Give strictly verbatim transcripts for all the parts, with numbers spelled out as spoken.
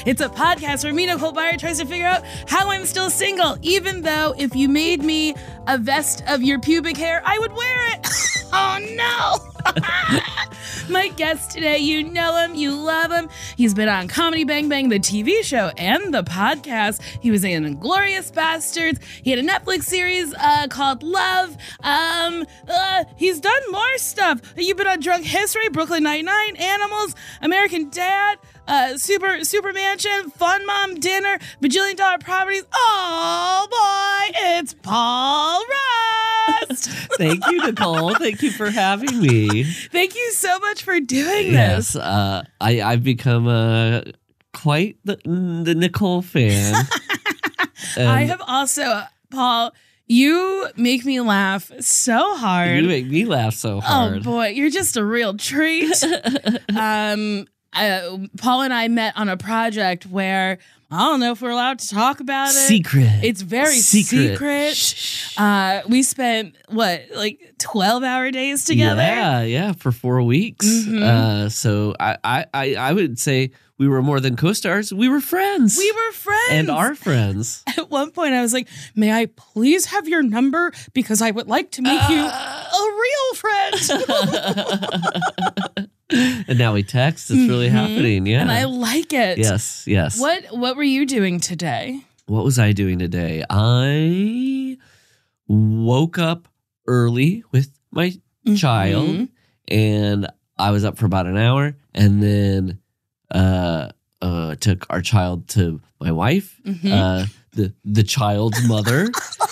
It's a podcast where me, Nicole Byer, tries to figure out how I'm still single, even though if you made me a vest of your pubic hair, I would wear it. Oh, no. My guest today, you know him, you love him. He's been on Comedy Bang Bang, the T V show, and the podcast. He was in Inglourious Bastards. He had a Netflix series uh, called Love. Um, uh, he's done more stuff. You've been on Drunk History, Brooklyn Nine-Nine, Animals, American Dad, uh, Super Super Mansion, Fun Mom Dinner, Bajillion Dollar Properties. Oh, boy, it's Paul Rust. Thank you, Nicole. Thank you for having me. Thank you so much for doing Yes, this. uh, I, I've become uh, quite the, the Nicole fan. I have also, Paul, you make me laugh so hard. You make me laugh so hard. Oh, boy, you're just a real treat. um, uh, Paul and I met on a project where, I don't know if we're allowed to talk about it. Secret. It's very secret. secret. Shh. Uh, we spent, what, like twelve hour days together? Yeah, yeah, for four weeks. Mhm. Uh, so I, I, I, I would say we were more than co-stars. We were friends. We were friends. And are friends. At one point, I was like, may I please have your number? Because I would like to make you a real friend. And now we text. It's really Mhm. happening. Yeah. And I like it. Yes, yes. What What were you doing today? What was I doing today? I woke up early with my Mhm. child, and I was up for about an hour, and then uh, uh, took our child to my wife, Mhm. uh, the the child's mother,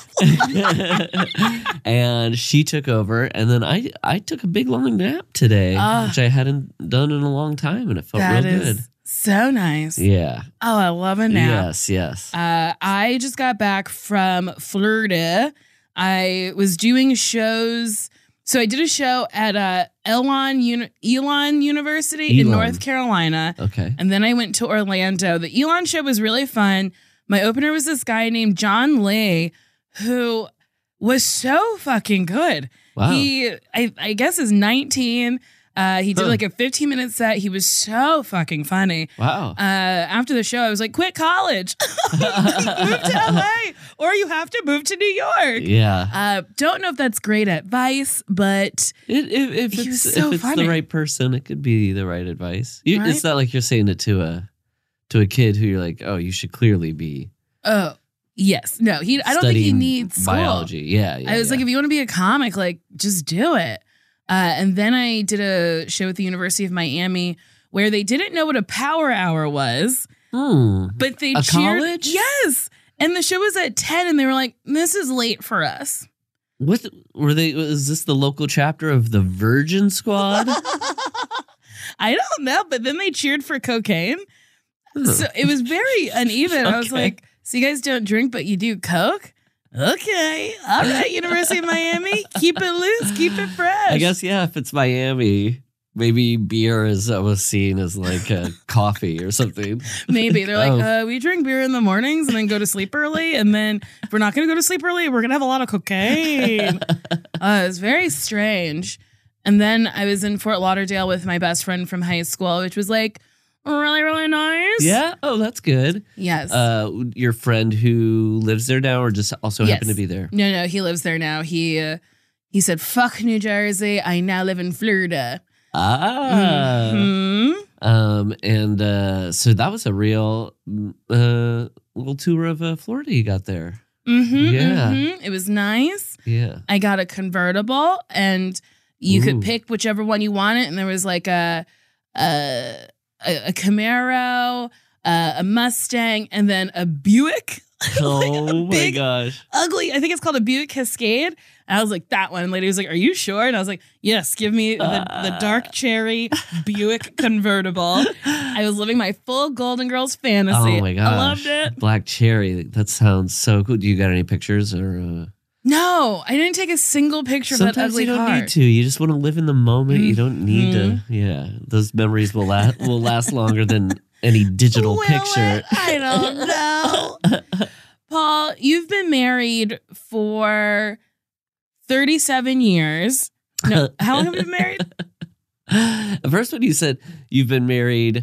and she took over, and then I I took a big long nap today, Ah. which I hadn't done in a long time, and it felt That real is good. so nice. Yeah. Oh, I love a nap. Yes. Yes. Uh, I just got back from Florida. I was doing shows. So I did a show at uh, Elon, Uni- Elon University in Elon. North Carolina. Okay. And then I went to Orlando. The Elon show was really fun. My opener was this guy named John Lee, who was so fucking good. Wow. He, I, I guess, is nineteen. Uh, he did Huh. like a fifteen minute set. He was so fucking funny. Wow. Uh, after the show, I was like, quit college. Move to L A or you have to move to New York. Yeah. Uh, don't know if that's great advice, but It, if if He it's, was so if it's funny. the right person, it could be the right advice. You, Right? It's not like you're saying it to a to a kid who you're like, oh, you should clearly be oh, yes. No, he. I don't think he studying needs school. biology. Yeah, yeah. I was yeah. like, if you want to be a comic, like, just do it. Uh, and then I did a show at the University of Miami where they didn't know what a power hour was, hmm. but they A cheered. college? Yes. And the show was at ten, and they were like, this is late for us. What were they? Was this the local chapter of the Virgin Squad? I don't know, but then they cheered for cocaine. Huh. So it was very uneven. I was Okay. like, so you guys don't drink, but you do coke? Okay. All right, University of Miami. Keep it loose. Keep it fresh. I guess yeah. If it's Miami, maybe beer is almost seen as like a coffee or something. Maybe. They're like, Oh. uh, we drink beer in the mornings and then go to sleep early. And then if we're not going to go to sleep early, we're going to have a lot of cocaine. uh, it's very strange. And then I was in Fort Lauderdale with my best friend from high school, which was like really, really nice. Yeah. Oh, that's good. Yes. Uh, your friend who lives there now, or just also Yes. happened to be there? No, no, he lives there now. He uh, he said, fuck New Jersey. I now live in Florida. Ah. Mhm. Um, and uh, so that was a real uh, little tour of uh, Florida you got there. Mhm, Yeah. mhm. It was nice. Yeah. I got a convertible, and you Ooh. could pick whichever one you wanted. And there was like a a a, a Camaro, uh, a Mustang, and then a Buick. Like a Oh my big, gosh. ugly. I think it's called a Buick Cascade. And I was like, that one. And the lady was like, are you sure? And I was like, yes, give me the, the dark cherry Buick convertible. I was living my full Golden Girls fantasy. Oh my gosh. I loved it. Black cherry. That sounds so cool. Do you got any pictures or? Uh... No, I didn't take a single picture of that Sometimes ugly you don't car. need to. You just want to live in the moment. You don't need Mhm. to. Yeah, those memories will last will last longer than any digital Will picture. it? I don't know. Paul, you've been married for thirty-seven years. No, how long have you been married? First, when you said you've been married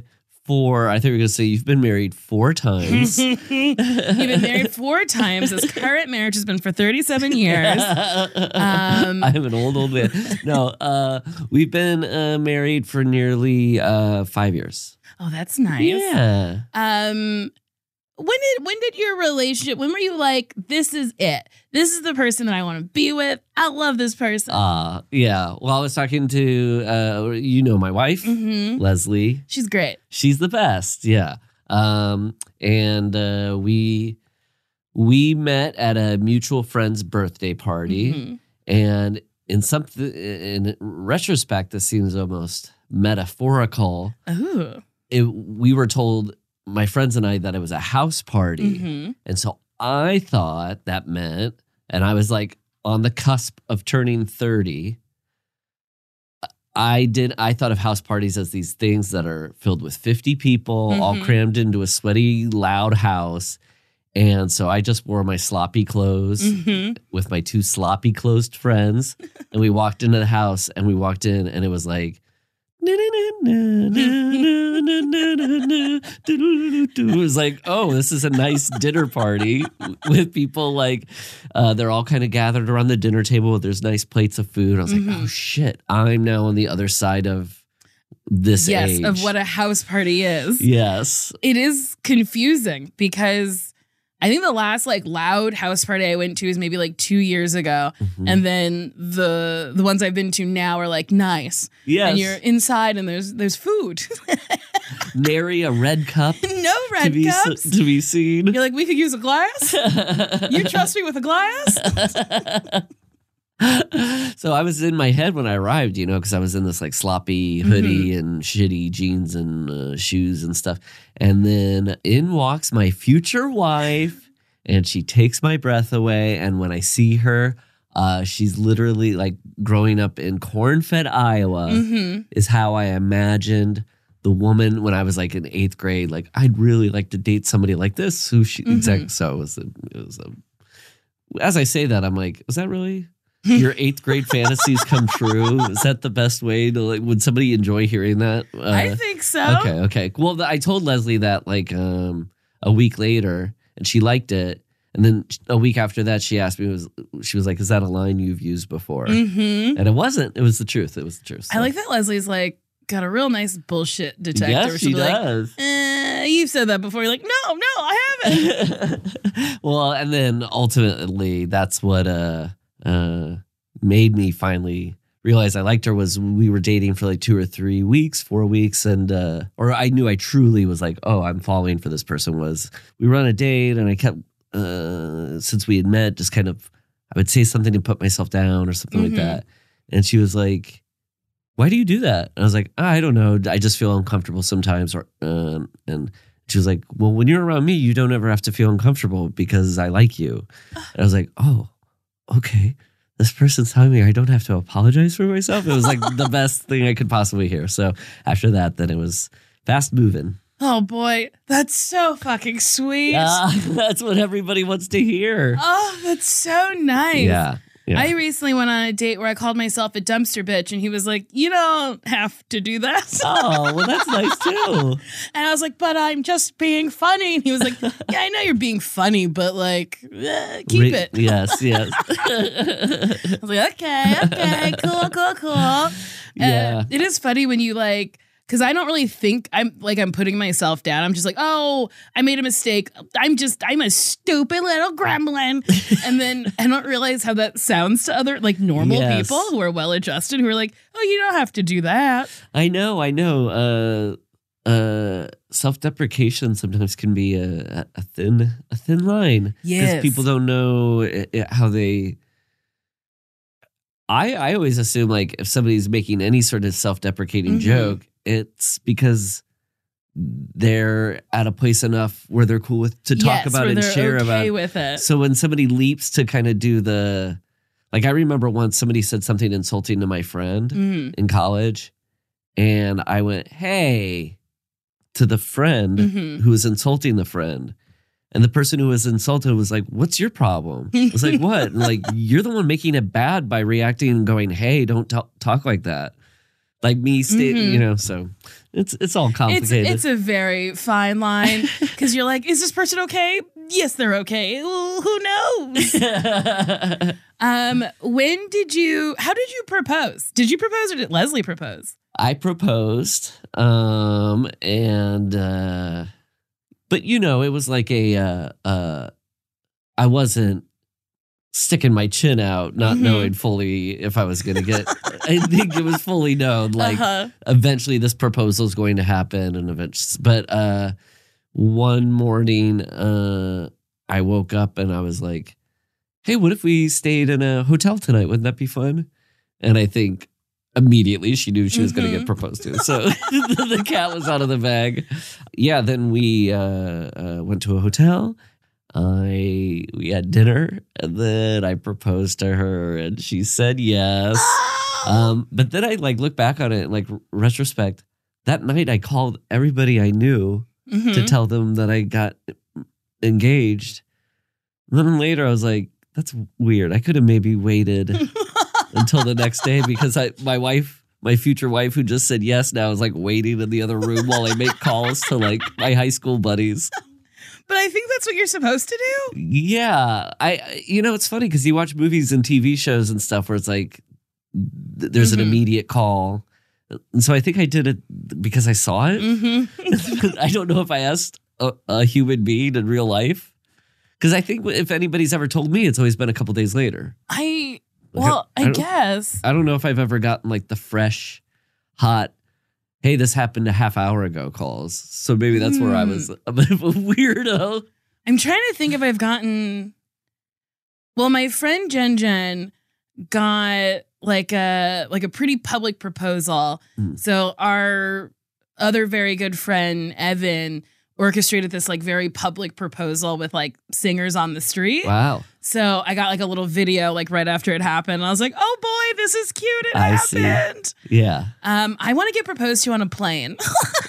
four. I thought you were going to say you've been married four times. You've been married four times. This current marriage has been for thirty-seven years. Um, I'm an old, old man. No, uh, we've been uh, married for nearly uh, five years. Oh, that's nice. Yeah. Um, when did when did your relationship? When were you like, this is it? This is the person that I want to be with. I love this person. Uh, yeah. Well, I was talking to, uh, you know, my wife, Mm-hmm. Leslie. She's great. She's the best. Yeah. Um, and uh, we we met at a mutual friend's birthday party. Mm-hmm. And in something, in retrospect, this seems almost metaphorical. Ooh. It, we were told, my friends and I, that it was a house party. Mm-hmm. And so I thought that meant, and I was like on the cusp of turning thirty. I did. I thought of house parties as these things that are filled with fifty people, Mm-hmm. all crammed into a sweaty, loud house. And so I just wore my sloppy clothes Mm-hmm. with my two sloppy closed friends. And we walked into the house and we walked in and it was like, it was like, oh, this is a nice dinner party with people like, uh, they're all kind of gathered around the dinner table. There's nice plates of food. I was Mm-hmm. like, oh shit, I'm now on the other side of this Yes, age. of what a house party is. Yes. It is confusing because I think the last like loud house party I went to is maybe like two years ago. Mhm. And then the the ones I've been to now are like nice. Yes. And you're inside and there's there's food. Nary a red cup No to red be, s- cups. to be seen. You're like, we could use a glass? You trust me with a glass? So I was in my head when I arrived, you know, because I was in this like sloppy hoodie and shitty jeans and uh, shoes and stuff. And then in walks my future wife and she takes my breath away. And when I see her, uh, she's literally like growing up in corn-fed Iowa Mm-hmm. is how I imagined the woman when I was like in eighth grade. Like, I'd really like to date somebody like this. Who she, Mhm. exactly. So it was, a, it was a, as I say that, I'm like, was that really... Your eighth grade fantasies come true? Is that the best way to like? Would somebody enjoy hearing that? Uh, I think so. Okay, okay. Well, th- I told Leslie that like um, a week later, and she liked it. And then a week after that, she asked me, was she was like, "Is that a line you've used before?" Mm-hmm. And it wasn't. It was the truth. It was the truth. So. I like that Leslie's like got a real nice bullshit detector. Yes, She'll she be like, does. eh, you've said that before. You're like, no, no, I haven't. Well, and then ultimately, that's what uh uh made me finally realize I liked her. Was we were dating for like two or three weeks, four weeks, and uh or I knew I truly was like, oh, I'm falling for this person. Was we were on a date, and I kept uh since we had met, just kind of I would say something to put myself down or something Mhm. like that, and she was like, why do you do that? And I was like, I don't know, I just feel uncomfortable sometimes. Or um, and she was like, well, when you're around me, you don't ever have to feel uncomfortable because I like you. And I was like, oh, okay. This person's telling me I don't have to apologize for myself. It was like the best thing I could possibly hear. So after that, then it was fast moving. Oh boy, that's so fucking sweet. Yeah, that's what everybody wants to hear. Oh, that's so nice. Yeah. Yeah. I recently went on a date where I called myself a dumpster bitch, and he was like, you don't have to do that. Oh, well, that's nice too. And I was like, but I'm just being funny. And he was like, yeah, I know you're being funny, but like, eh, keep Re- it. Yes, yes. I was like, okay, okay, cool, cool, cool. Yeah. Uh, it is funny when you like, because I don't really think I'm like I'm putting myself down. I'm just like, oh, I made a mistake. I'm just I'm a stupid little gremlin, and then I don't realize how that sounds to other like normal Yes. people who are well adjusted who are like, oh, you don't have to do that. I know, I know. Uh, uh, self-deprecation sometimes can be a, a thin, a thin line. Yes. Because people don't know it, it- how they. I I always assume like if somebody's making any sort of self-deprecating Mhm. joke, it's because they're at a place enough where they're cool with to talk yes, about where and they're share okay about. with it. So when somebody leaps to kind of do the, like I remember once somebody said something insulting to my friend Mhm. in college, and I went, "Hey," to the friend Mhm. who was insulting the friend. And the person who was insulted was like, "What's your problem?" I was like, "What?" And like, you're the one making it bad by reacting and going, "Hey, don't t- talk like that." like me stay, Mhm. you know, so it's it's all It's complicated. it's a very fine line because you're like, is this person okay? Yes, they're okay. Well, who knows? um, when did you? How did you propose? Did you propose or did Leslie propose? I proposed, um, and uh, but you know, it was like a uh, uh, I wasn't sticking my chin out, not Mhm. knowing fully if I was going to get. I think it was fully known, like uh-huh. eventually this proposal is going to happen, and eventually, but uh, one morning, uh, I woke up and I was like, "Hey, what if we stayed in a hotel tonight? Wouldn't that be fun?" And I think. Immediately, she knew she was going to Mhm. get proposed to. So the cat was out of the bag. Yeah, then we uh, uh, went to a hotel. I we had dinner, and then I proposed to her, and she said yes. Um, but then I like look back on it, in, like retrospect. That night, I called everybody I knew Mhm. to tell them that I got engaged. And then later, I was like, "That's weird. I could have maybe waited." Until the next day, because I, my wife, my future wife, who just said yes now, is like waiting in the other room while I make calls to like my high school buddies. But I think that's what you're supposed to do. Yeah, I, you know, it's funny because you watch movies and T V shows and stuff where it's like th- there's an Mhm. immediate call, and so I think I did it because I saw it. Mm-hmm. I don't know if I asked a, a human being in real life, because I think if anybody's ever told me, it's always been a couple days later. I Like, well, I I, don't- guess. I don't know if I've ever gotten like the fresh, hot, hey, this happened a half hour ago calls. So maybe that's where I was a bit of a weirdo. I'm trying to think if I've gotten. Well, my friend Jen Jen got like a like a pretty public proposal. Mm. So our other very good friend Evan orchestrated this like very public proposal with like singers on the street. Wow. So I got like a little video like right after it happened. And I was like, oh boy, this is cute. It I see. happened. Yeah. Um, I want to get proposed to on a plane.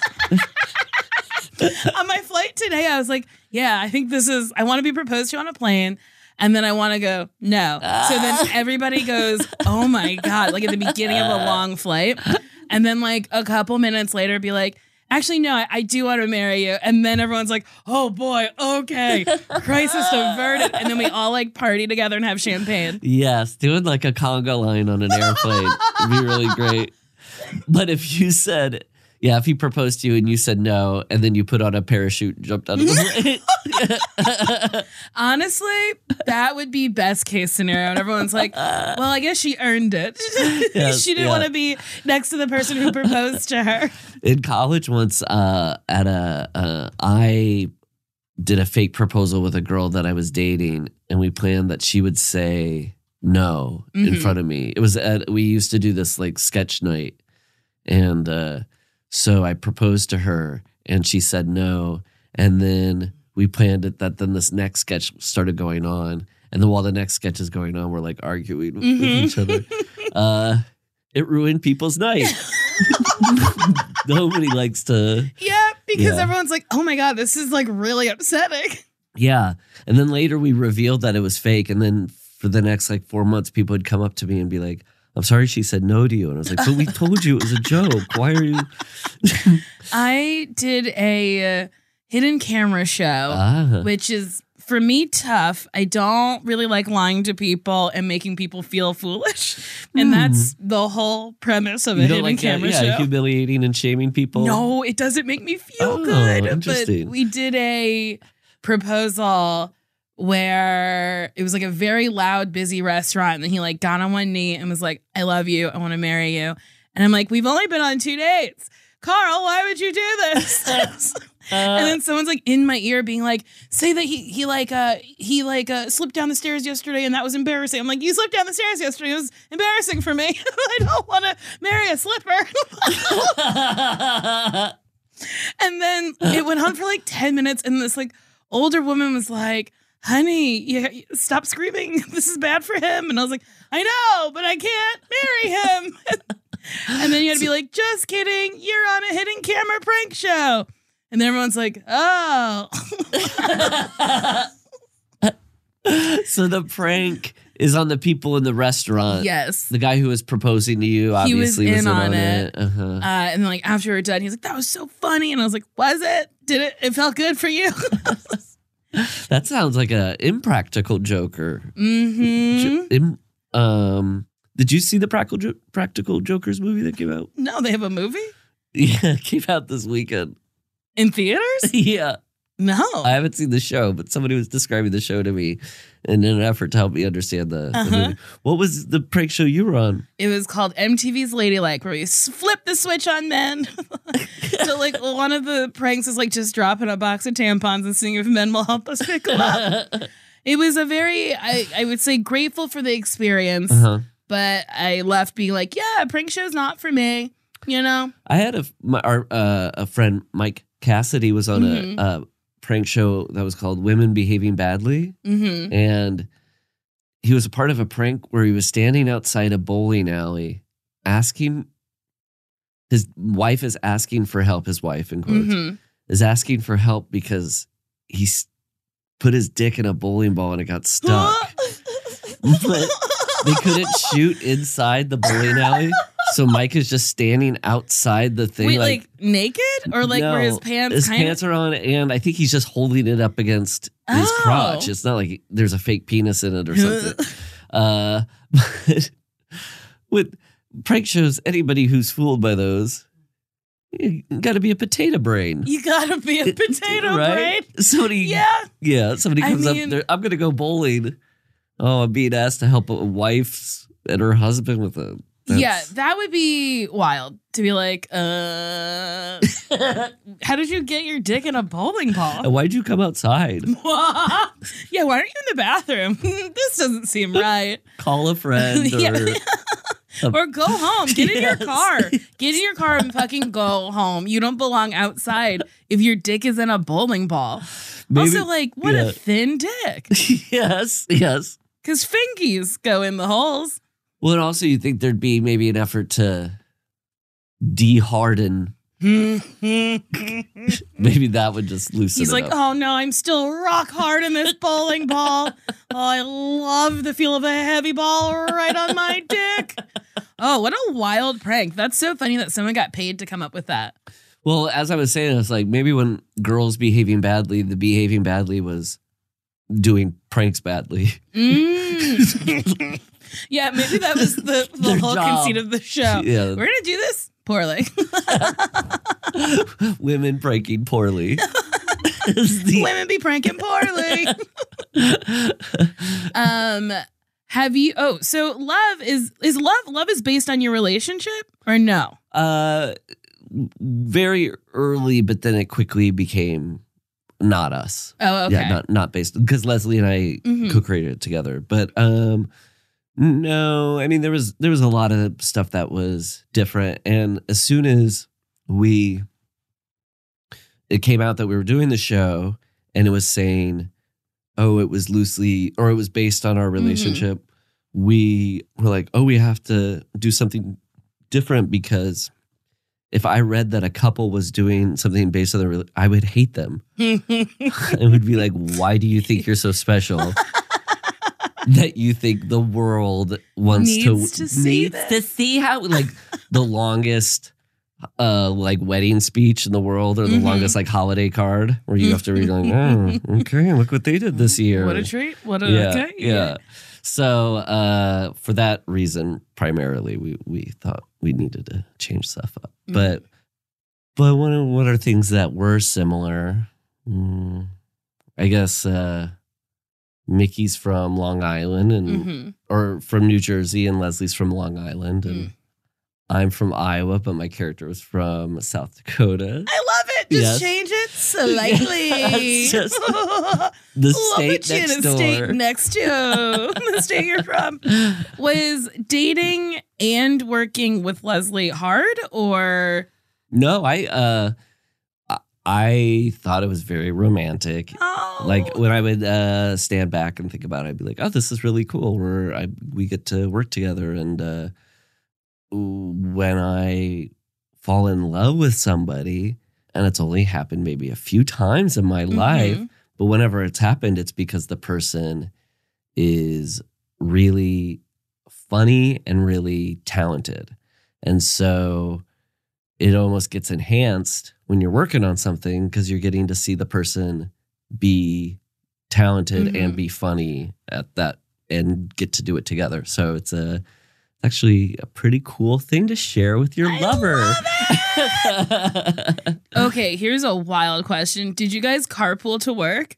On my flight today, I was like, yeah, I think this is, I want to be proposed to on a plane. And then I want to go, no. So then everybody goes, oh my God, like at the beginning of a long flight. And then like a couple minutes later, be like, actually, no, I, I do want to marry you. And then everyone's like, oh boy, okay, crisis averted. And then we all like party together and have champagne. Yes. Doing like a conga line on an airplane would be really great. But if you said, yeah, if he proposed to you and you said no, and then you put on a parachute and jumped out of the plane. Honestly, that would be best case scenario. And everyone's like, well, I guess she earned it. Yes, She didn't yeah. want to be next to the person who proposed to her. In college once, uh, at a, uh, I did a fake proposal with a girl that I was dating, and we planned that she would say no in Mhm. front of me. It was at, we used to do this like sketch night, and uh, so I proposed to her, and she said no, and then we planned it that then this next sketch started going on, and then while the next sketch is going on, we're like arguing with Mhm. each other. Uh, it ruined people's night. Nobody likes to. Yeah, because Yeah. everyone's like, oh my God, this is like really upsetting. Yeah. And then later we revealed that it was fake. And then for the next like four months, people would come up to me and be like, I'm sorry she said no to you. And I was like, but we told you it was a joke. Why are you? I did a uh, hidden camera show, Ah. which is for me tough. I don't really like lying to people and making people feel foolish. And that's the whole premise of a Hmm. You don't hidden like that? camera Yeah, show. humiliating and shaming people. No, it doesn't make me feel Oh, good. But interesting. we did a proposal where it was like a very loud, busy restaurant. And then he like got on one knee and was like, I love you. I want to marry you. And I'm like, we've only been on two dates. Carl, why would you do this? And then someone's like in my ear being like, say that he he like uh he like uh slipped down the stairs yesterday and that was embarrassing. I'm like, you slipped down the stairs yesterday. It was embarrassing for me. I don't want to marry a slipper. And then it went on for like ten minutes, and this like older woman was like, honey, you, stop screaming. This is bad for him. And I was like, I know, but I can't marry him. And then you had to be like, just kidding. You're on a hidden camera prank show. And then everyone's like, oh. So the prank is on the people in the restaurant. Yes. The guy who was proposing to you obviously he was, was in in on, on it. it. Uh-huh. Uh, and then, like, after we were done, he's like, that was so funny. And I was like, was it? Did it? It felt good for you? That sounds like a impractical Joker. Mm-hmm. Jo- im- um, did you see the Practical, jo- Practical Jokers movie that came out? No, they have a movie? Yeah, it came out this weekend. In theaters? Yeah. No. I haven't seen the show, but somebody was describing the show to me in an effort to help me understand the, Uh-huh. the movie. What was the prank show you were on? It was called M T V's Ladylike, where we s- flip the switch on men. So, like, one of the pranks is, like, just dropping a box of tampons and seeing if men will help us pick them up. It was a very, I, I would say, grateful for the experience, Uh-huh. but I left being like, yeah, prank show's not for me, you know? I had a my, our, uh, a friend, Mike Cassidy, was on Mhm. a, a prank show that was called Women Behaving Badly. Mm-hmm. And he was a part of a prank where he was standing outside a bowling alley asking, his wife is asking for help, his wife in quotes, Mm-hmm. is asking for help because he s- put his dick in a bowling ball and it got stuck. But they couldn't shoot inside the bowling alley. So Mike is just standing outside the thing. Wait, like, naked? Or, like, No, where his pants His kind pants are on, and I think he's just holding it up against his Oh. crotch. It's not like there's a fake penis in it or something. uh, but with prank shows, anybody who's fooled by those, you got to be a potato brain. You gotta be a potato brain. Somebody, Yeah. yeah, somebody I comes mean- up there. I'm going to go bowling. Oh, I'm being asked to help a wife and her husband with a. that's- Yeah, that would be wild to be like, uh, how did you get your dick in a bowling ball? And why'd you come outside? Yeah, why aren't you in the bathroom? This doesn't seem right. Call a friend or. Yeah. Or go home. Get in your Yes. car. Get in your car and fucking go home. You don't belong outside if your dick is in a bowling ball. Maybe- Also, like, what yeah. a thin dick. Yes, yes. Because fingies go in the holes. Well, and also you think there'd be maybe an effort to de-harden. Maybe that would just loosen He's it like, up. oh no, I'm still rock hard in this bowling ball. Oh, I love the feel of a heavy ball right on my dick. Oh, what a wild prank. That's so funny that someone got paid to come up with that. Well, as I was saying, it's like maybe when girls behaving badly, the behaving badly was doing pranks badly. Mm. Yeah, maybe that was the, the Their whole job. conceit of the show. Yeah. We're going to do this poorly. Women pranking poorly. Is the- Women be pranking poorly. um, have you, oh, so love is, is love, love is based on your relationship or no? uh, very early, but then it quickly became not us. Oh, okay. Yeah, not not based because Leslie and I Mhm. co-created it together. But um, no, I mean there was there was a lot of stuff that was different, and as soon as we it came out that we were doing the show, and it was saying, oh, it was loosely or it was based on our relationship, we were like, oh, we have to do something different because if I read that a couple was doing something based on their, I would hate them. I would be like, why do you think you're so special that you think the world wants Needs to, to see needs this? to see how like the longest uh like wedding speech in the world or the Mhm. longest like holiday card where you have to read like, oh, okay, look what they did this year. What a treat. What a, Yeah, okay. yeah. So uh, for that reason, primarily, we we thought we needed to change stuff up. Mhm. But but what are, what are things that were similar? Mm, I guess uh, Mickey's from Long Island and Mhm. or from New Jersey, and Leslie's from Long Island, and Mm. I'm from Iowa, but my character was from South Dakota. I love it. Just Yes. change it slightly. Yes, just the We'll state put you in next a door. state next to the state you're from. Was dating and working with Leslie hard or? No, I uh I- I thought it was very romantic. Oh. Like when I would uh stand back and think about it, I'd be like, "Oh, this is really cool. We're I we get to work together." And uh when I fall in love with somebody, and it's only happened maybe a few times in my Mhm. life, but whenever it's happened, it's because the person is really funny and really talented. And so it almost gets enhanced when you're working on something because you're getting to see the person be talented Mm-hmm. and be funny at that and get to do it together. So it's a actually a pretty cool thing to share with your I lover. love it! Okay, here's a wild question. Did you guys carpool to work?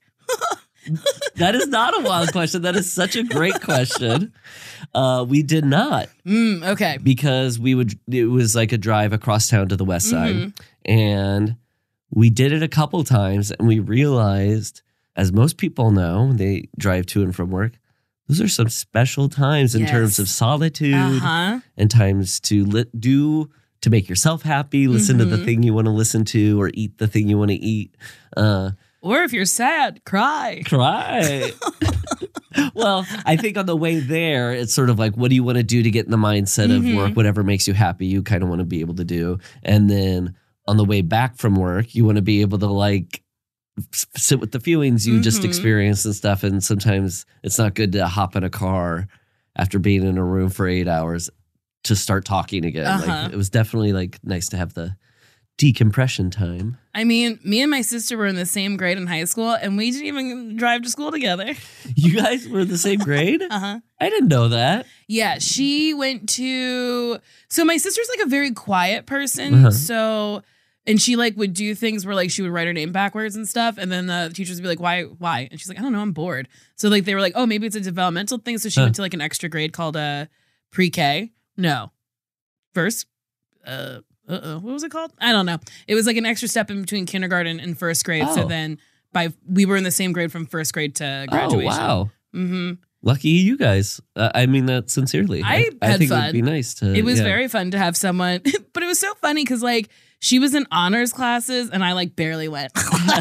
That is not a wild question. That is such a great question. Uh, we did not. Mm, okay. Because we would, it was like a drive across town to the west side. Mm-hmm. And we did it a couple times and we realized, as most people know, when they drive to and from work, those are some special times in Yes. terms of solitude Uh-huh. and times to li- do, to make yourself happy, listen to the Mhm. thing you want to listen to or eat the thing you want to eat. Uh, Or if you're sad, cry. Cry. Well, I think on the way there, it's sort of like, what do you want to do to get in the mindset Mhm. of work? Whatever makes you happy, you kind of want to be able to do. And then on the way back from work, you want to be able to like s- sit with the feelings you just Mhm. experienced and stuff. And sometimes it's not good to hop in a car after being in a room for eight hours to start talking again. Uh-huh. Like, it was definitely like nice to have the decompression time. I mean, me and my sister were in the same grade in high school, and we didn't even drive to school together. You guys were in the same grade? Uh-huh. I didn't know that. Yeah, she went to... So my sister's like a very quiet person, Uh-huh. so... And she like would do things where like she would write her name backwards and stuff, and then the teachers would be like, why, why? And she's like, I don't know, I'm bored. So like they were like, oh, maybe it's a developmental thing, so she Huh. went to like an extra grade called uh, pre-K. No. First... Uh, Uh-oh. What was it called? I don't know. It was like an extra step in between kindergarten and first grade. Oh. So then by we were in the same grade from first grade to graduation. Oh, wow. Mm-hmm. Lucky you guys. Uh, I mean that sincerely. I I had think it fun. would be nice to. It was yeah. very fun to have someone, but it was so funny because like she was in honors classes and I like barely went.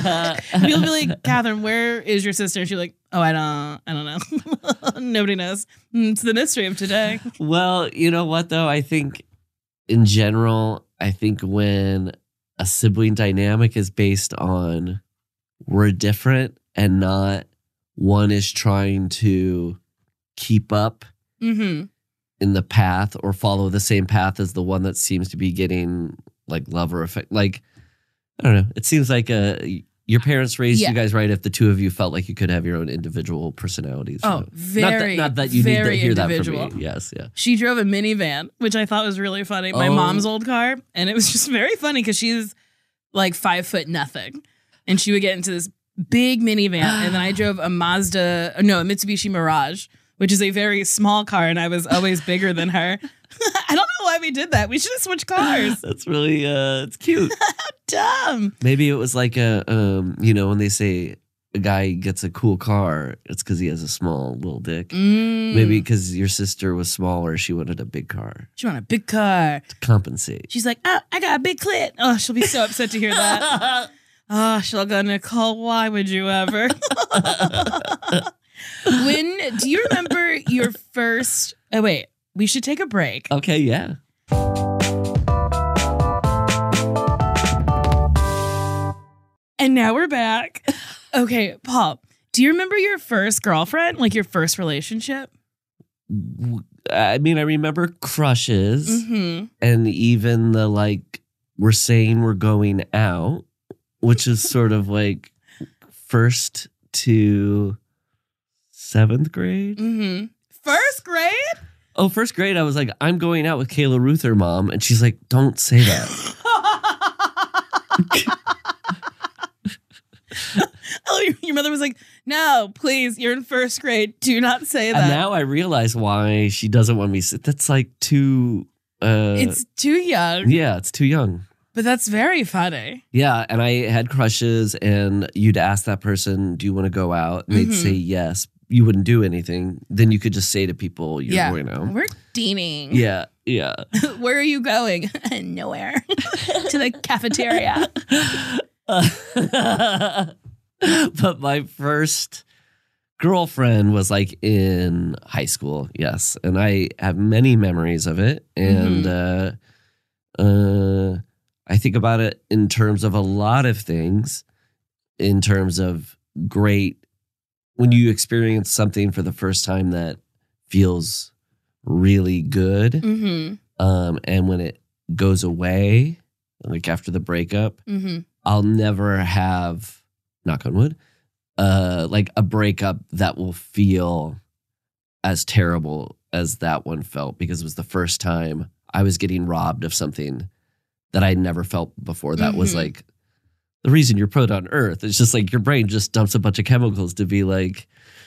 People be like, Catherine, where is your sister? And she's like, oh, I don't, I don't know. Nobody knows. It's the mystery of today. Well, you know what though? I think in general, I think when a sibling dynamic is based on we're different and not one is trying to keep up Mm-hmm. in the path or follow the same path as the one that seems to be getting like love or affect. Like, I don't know. It seems like a, your parents raised Yeah. you guys right if the two of you felt like you could have your own individual personalities. Oh, So, very, not that, not that you need to very hear individual. that from me. Yes, yeah. She drove a minivan, which I thought was really funny. My Oh. mom's old car. And it was just very funny because she's like five foot nothing. And she would get into this big minivan. And then I drove a Mazda, no, a Mitsubishi Mirage, which is a very small car. And I was always bigger than her. I don't know why we did that. We should have switched cars. That's really, uh, it's cute. Dumb. Maybe it was like a, um, you know, when they say a guy gets a cool car, it's because he has a small little dick. Mm. Maybe because your sister was smaller, she wanted a big car She wanted a big car. to compensate. She's like, oh, I got a big clit. Oh, she'll be so upset to hear that. Oh, she'll go, Nicole, why would you ever? When, do you remember your first, oh, wait, we should take a break. Okay, yeah. And now we're back. Okay, Paul, do you remember your first girlfriend, like your first relationship? I mean, I remember crushes Mm-hmm. and even the like, we're saying we're going out, which is sort of like first to seventh grade. Mm-hmm. First grade? Oh, first grade, I was like, I'm going out with Kayla Ruther, mom. And she's like, don't say that. Oh, your- your mother was like, no, please, you're in first grade. Do not say that. And now I realize why she doesn't want me to. That's like too. Uh, It's too young, yeah, it's too young. but that's very funny. Yeah, and I had crushes, and you'd ask that person, "Do you want to go out?" And they'd Mhm. say yes. You wouldn't do anything. Then you could just say to people, "You're Yeah. going out." We're deaning. Yeah, yeah. Where are you going? Nowhere. To the cafeteria. Uh, but my first girlfriend was like in high school, yes, and I have many memories of it, and uh, uh, I think about it in terms of a lot of things, in terms of great when you experience something for the first time that feels really good. Mm-hmm. Um, and when it goes away, like after the breakup, Mm-hmm. I'll never have, knock on wood, uh, like a breakup that will feel as terrible as that one felt, because it was the first time I was getting robbed of something that I never felt before. That was Mhm. like the reason you're put on earth. It's just like your brain just dumps a bunch of chemicals to be like,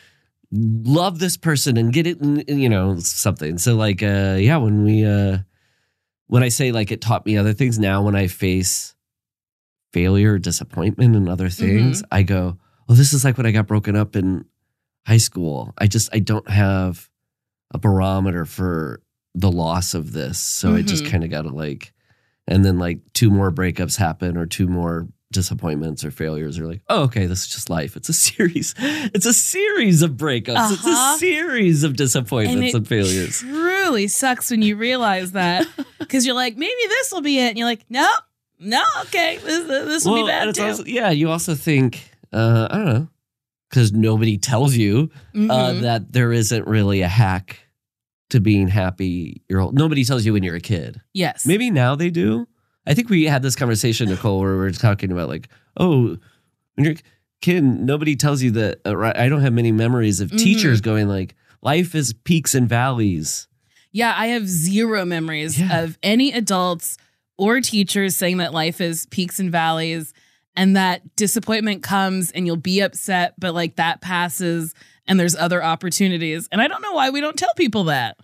love this person and get it, in, you know, something. So like, uh, yeah, when we, uh, when I say like it taught me other things, now when I face failure, disappointment, and other things, I go, oh, this is like when I got broken up in high school. I just, I don't have a barometer for the loss of this. So I just Mhm. kind of got to like, and then like two more breakups happen or two more disappointments or failures are like, oh, okay, this is just life. It's a series. It's a series of breakups. It's Uh-huh. a series of disappointments it and failures. truly sucks when you realize that, because you're like, maybe this will be it. And you're like, no, no, okay, this, this will Well, be bad and it's too. also, yeah, you also think, uh, I don't know, because nobody tells you uh, Mhm. that there isn't really a hack to being happy. You're old. Nobody tells you when you're a kid. Yes. Maybe now they do. I think we had this conversation, Nicole, where we were talking about like, oh, when you're a kid, nobody tells you that. Uh, right, I don't have many memories of Mhm. teachers going like, life is peaks and valleys. Yeah, I have zero memories Yeah. of any adults or teachers saying that life is peaks and valleys and that disappointment comes and you'll be upset, but like that passes and there's other opportunities. And I don't know why we don't tell people that.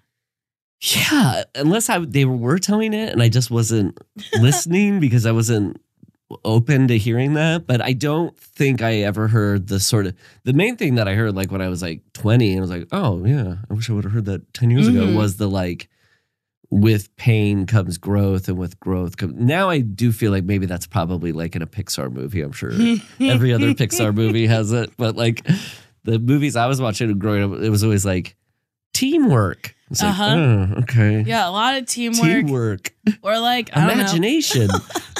Yeah, unless I they were telling it and I just wasn't listening because I wasn't open to hearing that. But I don't think I ever heard the sort of the main thing that I heard like when I was like twenty and I was like, oh yeah, I wish I would have heard that ten years Mhm. ago, was the like, with pain comes growth and with growth comes. Now I do feel like maybe that's probably like in a Pixar movie. I'm sure every other Pixar movie has it, but like the movies I was watching growing up, it was always like teamwork. It's like, Uh-huh. oh, okay. Yeah, a lot of teamwork, Teamwork. or like, I don't know. Imagination.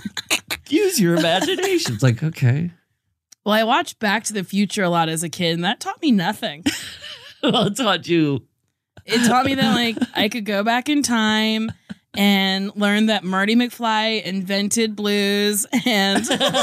Use your imagination. It's like, okay. Well, I watched Back to the Future a lot as a kid and that taught me nothing. Well, it taught you. It taught me that like I could go back in time and learn that Marty McFly invented blues and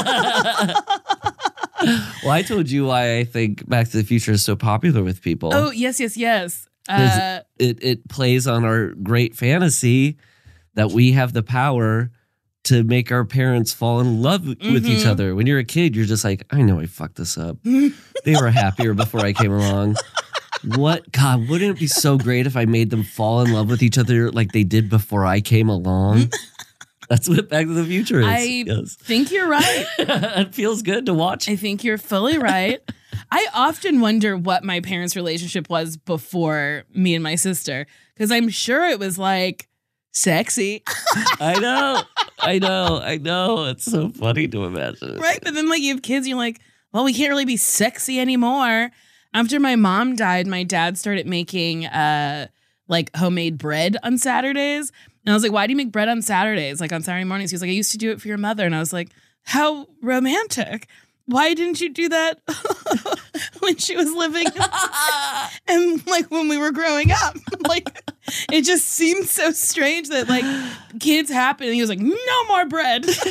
Well, I told you why I think Back to the Future is so popular with people. oh yes, yes, yes. Uh, It it plays on our great fantasy that we have the power to make our parents fall in love with each Mhm. other. When you're a kid, you're just like, I know I fucked this up. They were happier before I came along. What? God, wouldn't it be so great if I made them fall in love with each other like they did before I came along? That's what Back to the Future is. I Yes. think you're right. It feels good to watch. I think you're fully right. I often wonder what my parents' relationship was before me and my sister, because I'm sure it was like sexy, I know. I know. I know. It's so funny to imagine. right? But then like you have kids, and you're like, well, we can't really be sexy anymore. After my mom died, my dad started making uh like homemade bread on Saturdays. And I was like, why do you make bread on Saturdays? Like on Saturday mornings. He was like, I used to do it for your mother. And I was like, how romantic. Why didn't you do that when she was living and like when we were growing up? Like it just seemed so strange that like kids happen. And he was like, no more bread. Because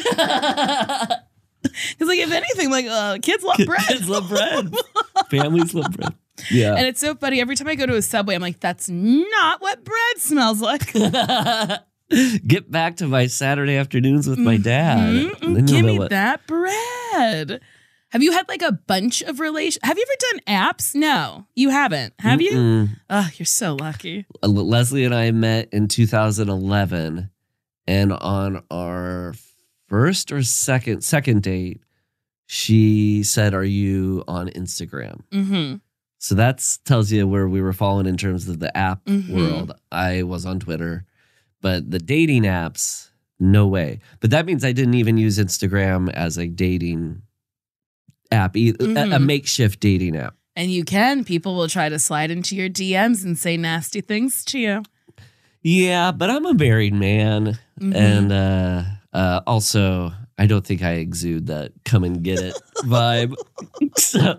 like if anything, like uh, kids love bread. Kids love bread. Families love bread. Yeah. And it's so funny. Every time I go to a Subway, I'm like, that's not what bread smells like. Get back to my Saturday afternoons with my dad. Mhm. And then you'll Give know me what- that bread. Have you had like a bunch of relation? Have you ever done apps? No, you haven't. Have you? Mm-mm. Oh, you're so lucky. Uh, Leslie and I met in two thousand eleven, and on our first or second second date, she said, "Are you on Instagram?" Mm-hmm. So that tells you where we were falling in terms of the app Mhm. world. I was on Twitter, but the dating apps, no way. But that means I didn't even use Instagram as a dating app, e- a, a Mhm. makeshift dating app. And you can. People will try to slide into your D Ms and say nasty things to you. Yeah, but I'm a married man. Mhm. And uh, uh, also, I don't think I exude that come and get it vibe. so,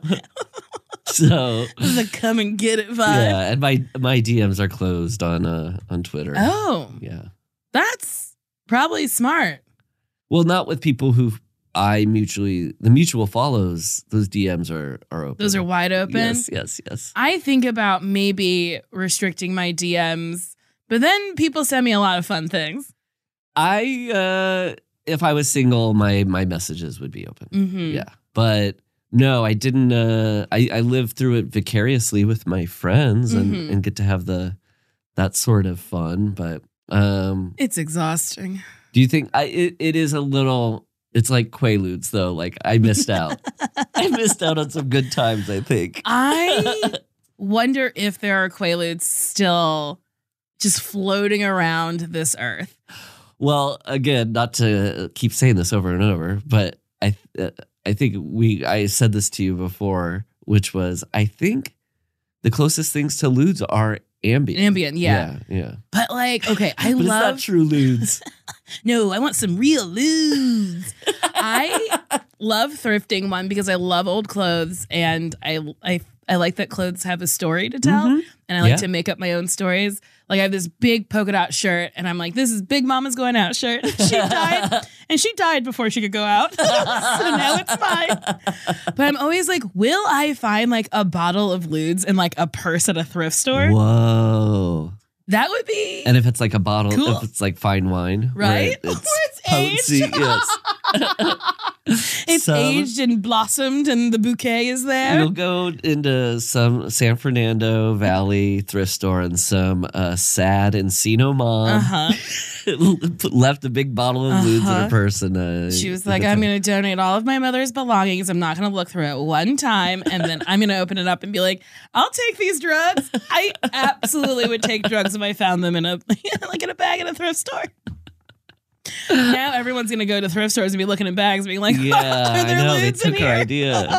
so The come and get it vibe. yeah, and my my D Ms are closed on uh on Twitter. Oh, Yeah. that's probably smart. Well, not with people who I mutually the mutual follows. Those D Ms are are open. Those are wide open. Yes, yes, yes. I think about maybe restricting my D Ms, but then people send me a lot of fun things. I uh if I was single, my my messages would be open. Mm-hmm. Yeah. But no, I didn't uh I, I lived through it vicariously with my friends and, Mhm. and get to have the that sort of fun. But um It's exhausting. do you think I it, it is a little it's like Quaaludes though, like I missed out. I missed out on some good times, I think. I wonder if there are Quaaludes still just floating around this earth. Well, again, not to keep saying this over and over, but I uh, I think we I said this to you before, which was I think the closest things to lewds are ambient. Ambient, yeah. yeah, yeah. But like, okay, I but love. it's not true lewds. No, I want some real lewds. I love thrifting, one, because I love old clothes, and I I I like that clothes have a story to tell, Mhm. and I like Yeah. to make up my own stories. Like I have this big polka dot shirt, and I'm like, this is Big Mama's going out shirt. She died, and she died before she could go out, so now it's mine. But I'm always like, will I find like a bottle of lewds in like a purse at a thrift store? Whoa. That would be And if it's like a bottle, Cool. if it's like fine wine, right. where Where it's, it's potency, aged. yes. It's Some- aged and blossomed, and the bouquet is there. You'll go into some San Fernando Valley thrift store and some uh, sad Encino mom Uh huh. left a big bottle of lewds in Uh-huh. her purse. And, uh, She was like, I'm going to donate all of my mother's belongings. I'm not going to look through it one time. And then I'm going to open it up and be like, I'll take these drugs. I absolutely would take drugs if I found them in a, like in a bag at a thrift store. Now everyone's going to go to thrift stores and be looking in bags and being like, Yeah, are I there know. They lewds in took her here? idea.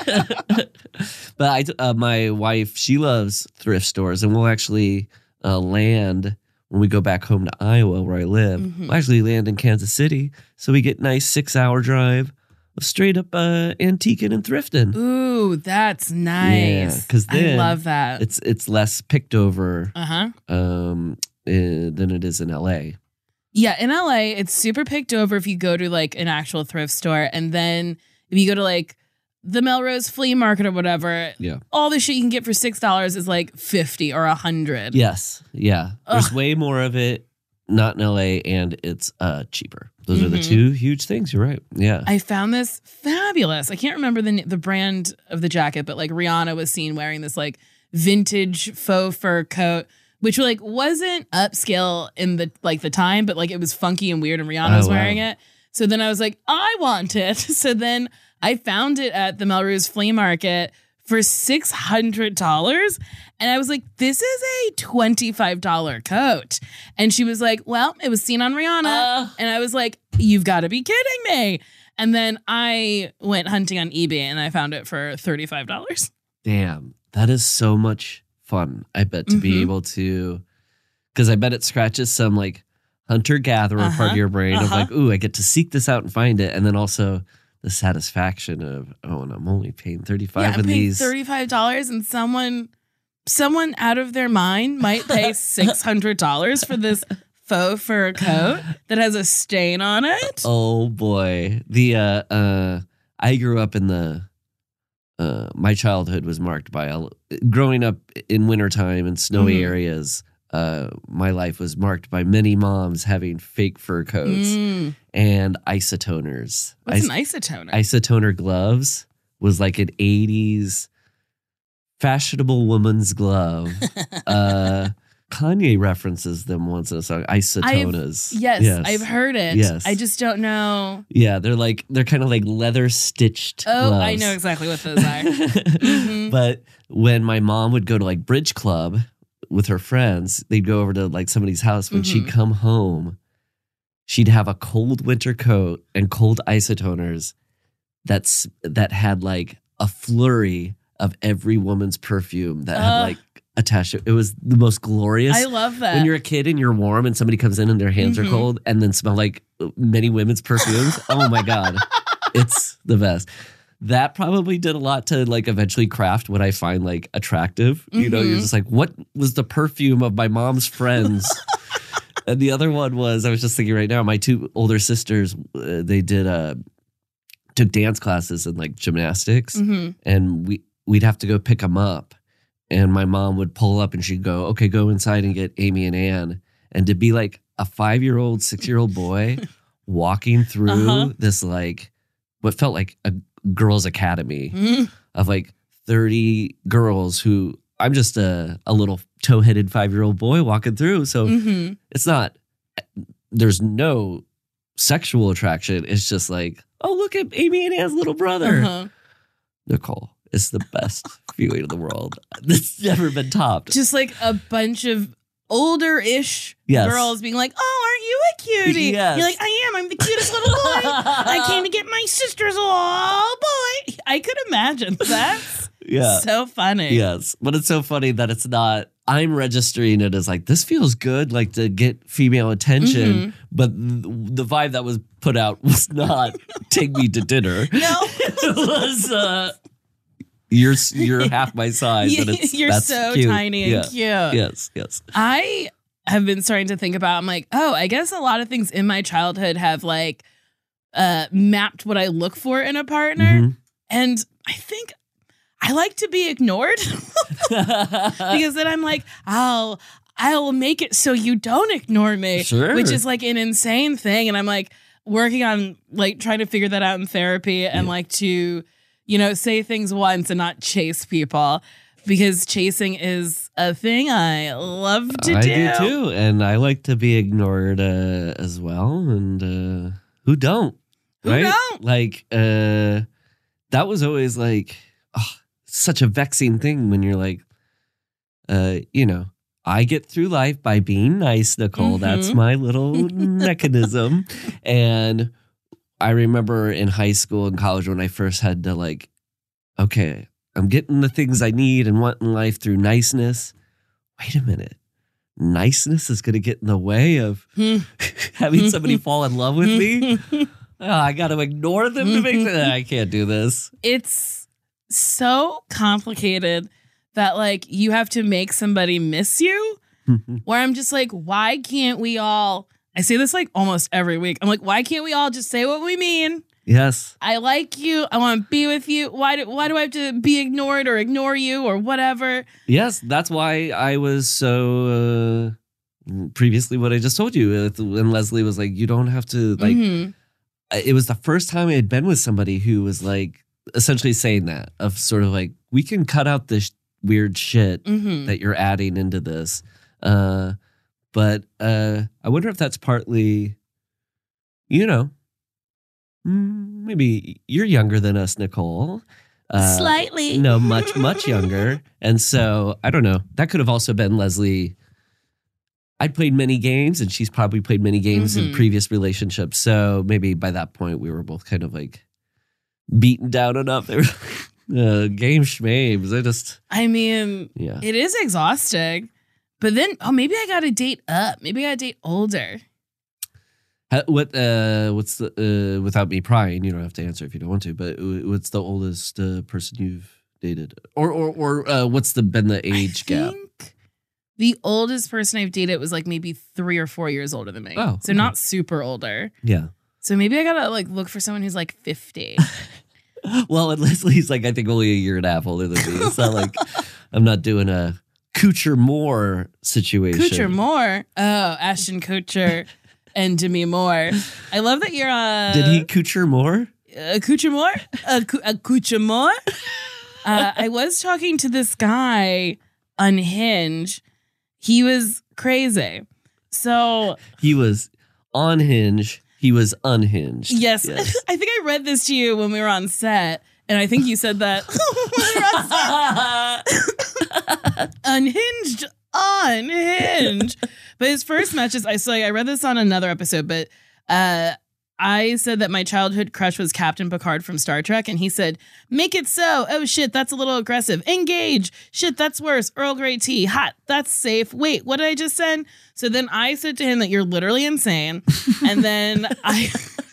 But I, uh, my wife, she loves thrift stores, and we'll actually uh, land when we go back home to Iowa, where I live. Mhm. We'll actually land in Kansas City, so we get nice six-hour drive of straight up uh, antiquing and thrifting. Ooh, that's nice. 'cause I then love that. It's it's less picked over Uh huh. um, uh, than it is in L A. Yeah, in L A, it's super picked over if you go to like an actual thrift store. And then if you go to like the Melrose Flea Market or whatever, Yeah. all the shit you can get for six dollars is like fifty or a hundred. Yes. Yeah. There's Ugh. way more of it, not in L A, and it's uh, cheaper. Those are the Mhm. two huge things. You're right. Yeah. I found this fabulous. I can't remember the the brand of the jacket, but like Rihanna was seen wearing this like vintage faux fur coat, which like wasn't upscale in the like the time, but like it was funky and weird, and Rihanna was Oh, wow. wearing it. So then I was like, I want it. So then I found it at the Melrose Flea Market for six hundred dollars. And I was like, this is a twenty-five dollars coat. And she was like, well, it was seen on Rihanna. Uh. And I was like, you've got to be kidding me. And then I went hunting on eBay and I found it for thirty-five dollars. Damn. That is so much fun. I bet to be Mhm. able to, because I bet it scratches some like hunter gatherer part Uh-huh. of your brain of Uh-huh. like, ooh, I get to seek this out and find it. And then also the satisfaction of, oh, and I'm only paying thirty-five Yeah, I'm in paying these. thirty-five dollars and someone someone out of their mind might pay six hundred dollars for this faux fur coat that has a stain on it. Oh boy. The uh uh I grew up in the uh my childhood was marked by a, growing up in wintertime in snowy Mhm. areas. Uh my life was marked by many moms having fake fur coats Mm. and isotoners. What's Is- an isotoner? isotoner gloves was like an eighties fashionable woman's glove. uh Kanye references them once in a song. Isotonas. yes, I've heard it. Yes. I just don't know. Yeah, they're like they're kind of like leather stitched. Oh, gloves. I know exactly what those are. Mhm. But when my mom would go to like bridge club with her friends, they'd go over to like somebody's house. When she'd Mhm. come home, she'd have a cold winter coat and cold isotoners that's that had like a flurry of every woman's perfume that had Ugh. like attached to it. It was the most glorious. I love that. When you're a kid and you're warm and somebody comes in and their hands Mhm. are cold and then smell like many women's perfumes. Oh my God. It's the best. That probably did a lot to like eventually craft what I find like attractive. You know, you're Mhm. just like, what was the perfume of my mom's friends? And the other one was, I was just thinking right now, my two older sisters, uh, they did uh, took dance classes and like gymnastics, Mhm. and we we'd have to go pick them up. And my mom would pull up and she'd go, okay, go inside and get Amy and Ann. And to be like a five-year-old, six-year-old boy walking through Uh-huh. this like what felt like a girls' academy Mhm. of like thirty girls who I'm just a, a little toe-headed five-year-old boy walking through. So Mhm. it's not, there's no sexual attraction. It's just like, oh, look at Amy and Ann's little brother. Uh-huh. Nicole, it's the best feeling in the world. It's never been topped. Just like a bunch of older-ish Yes. girls being like, "Oh, aren't you a cutie?" Yes. You're like, "I am. I'm the cutest little boy. I came to get my sister's little boy." I could imagine. That's Yeah. so funny. Yes. But it's so funny that it's not, I'm registering it as like, this feels good, like to get female attention. Mhm. But th- the vibe that was put out was not take me to dinner. No. It was, uh, you're, you're half my size. And it's, You're that's so cute. tiny and Yeah. cute. Yes. Yes. I have been starting to think about, I'm like, oh, I guess a lot of things in my childhood have like uh, mapped what I look for in a partner. Mhm. And I think I like to be ignored because then I'm like, I'll, I'll make it so you don't ignore me, Sure. which is like an insane thing. And I'm like working on like trying to figure that out in therapy and Yeah. like to, you know, say things once and not chase people. Because chasing is a thing I love to I do. do too. And I like to be ignored uh, as well. And uh, who don't? Who right? don't? Like, uh, that was always like, oh, such a vexing thing when you're like, uh, you know, I get through life by being nice, Nicole. Mhm. That's my little mechanism. And I remember in high school and college when I first had to like, okay, I'm getting the things I need and want in life through niceness. Wait a minute. Niceness is going to get in the way of having somebody fall in love with me? Oh, I got to ignore them to make that. I can't do this. It's so complicated that like you have to make somebody miss you, where I'm just like, why can't we all, I say this like almost every week. I'm like, why can't we all just say what we mean? Yes. I like you. I want to be with you. Why do, why do I have to be ignored or ignore you or whatever? Yes. That's why I was so uh, previously what I just told you. uh, And Leslie was like, you don't have to like, Mhm. it was the first time I had been with somebody who was like essentially saying that of sort of like, we can cut out this weird shit Mhm. that you're adding into this. Uh, but uh, I wonder if that's partly, you know, mm, maybe you're younger than us, Nicole. Uh, Slightly. No, much, much younger. And so I don't know. That could have also been Leslie. I'd played many games and she's probably played many games in Mhm. previous relationships. So maybe by that point we were both kind of like beaten down enough. They were uh, game schmabes. I just, I mean, yeah. it is exhausting. But then, oh, maybe I got to date up. Maybe I got to date older. How, what, uh, what's the, uh, without me prying, you don't have to answer if you don't want to, but what's the oldest uh, person you've dated? Or, or, or uh, what's the, been the age I gap? think the oldest person I've dated was like maybe three or four years older than me. Oh, so okay. not super older. Yeah. So maybe I gotta like look for someone who's like fifty. Well, and Leslie's like, I think only a year and a half older than me. It's not like I'm not doing a Kutcher Moore situation. Kutcher Moore. Oh, Ashton Kutcher and Demi Moore. I love that you're uh Did he Kutcher Moore? uh, Kutcher Moore? Uh, Ku- uh, Kutcher Moore? Uh, I was talking to this guy on Hinge. He was crazy. So He was on Hinge. He was unhinged. yes, I think I read this to you when we were on set. And I think you said that when we were on set. Unhinged, unhinged. But his first matches, I saw. I read this on another episode, but uh, I said that my childhood crush was Captain Picard from Star Trek, and he said, make it so. Oh, shit, that's a little aggressive. Engage. Shit, that's worse. Earl Grey tea. Hot. That's safe. Wait, what did I just send? So then I said to him that you're literally insane. And then I...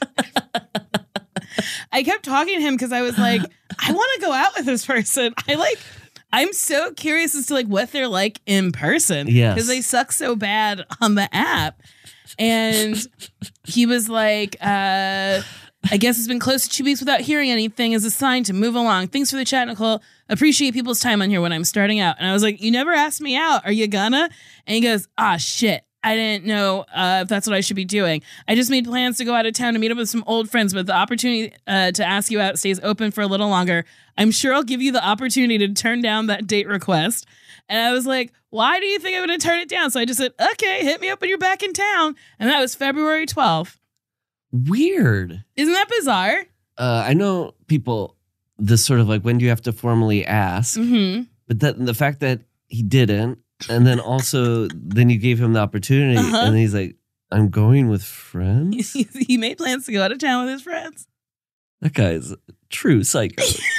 I kept talking to him because I was like, I want to go out with this person. I like... I'm so curious as to like what they're like in person. Yes. Because they suck so bad on the app. And he was like, uh, I guess it's been close to two weeks without hearing anything as a sign to move along. Thanks for the chat, Nicole. Appreciate people's time on here when I'm starting out. And I was like, you never asked me out. Are you gonna? And he goes, ah, shit. I didn't know uh, if that's what I should be doing. I just made plans to go out of town to meet up with some old friends, but the opportunity uh, to ask you out stays open for a little longer. I'm sure I'll give you the opportunity to turn down that date request. And I was like, why do you think I'm going to turn it down? So I just said, okay, hit me up when you're back in town. And that was February twelfth. Weird. Isn't that bizarre? Uh, I know people, this sort of like, when do you have to formally ask? Mm-hmm. But that the fact that he didn't, and then also then you gave him the opportunity, Uh-huh. and then he's like, I'm going with friends? He, he made plans to go out of town with his friends. That guy is a true psycho.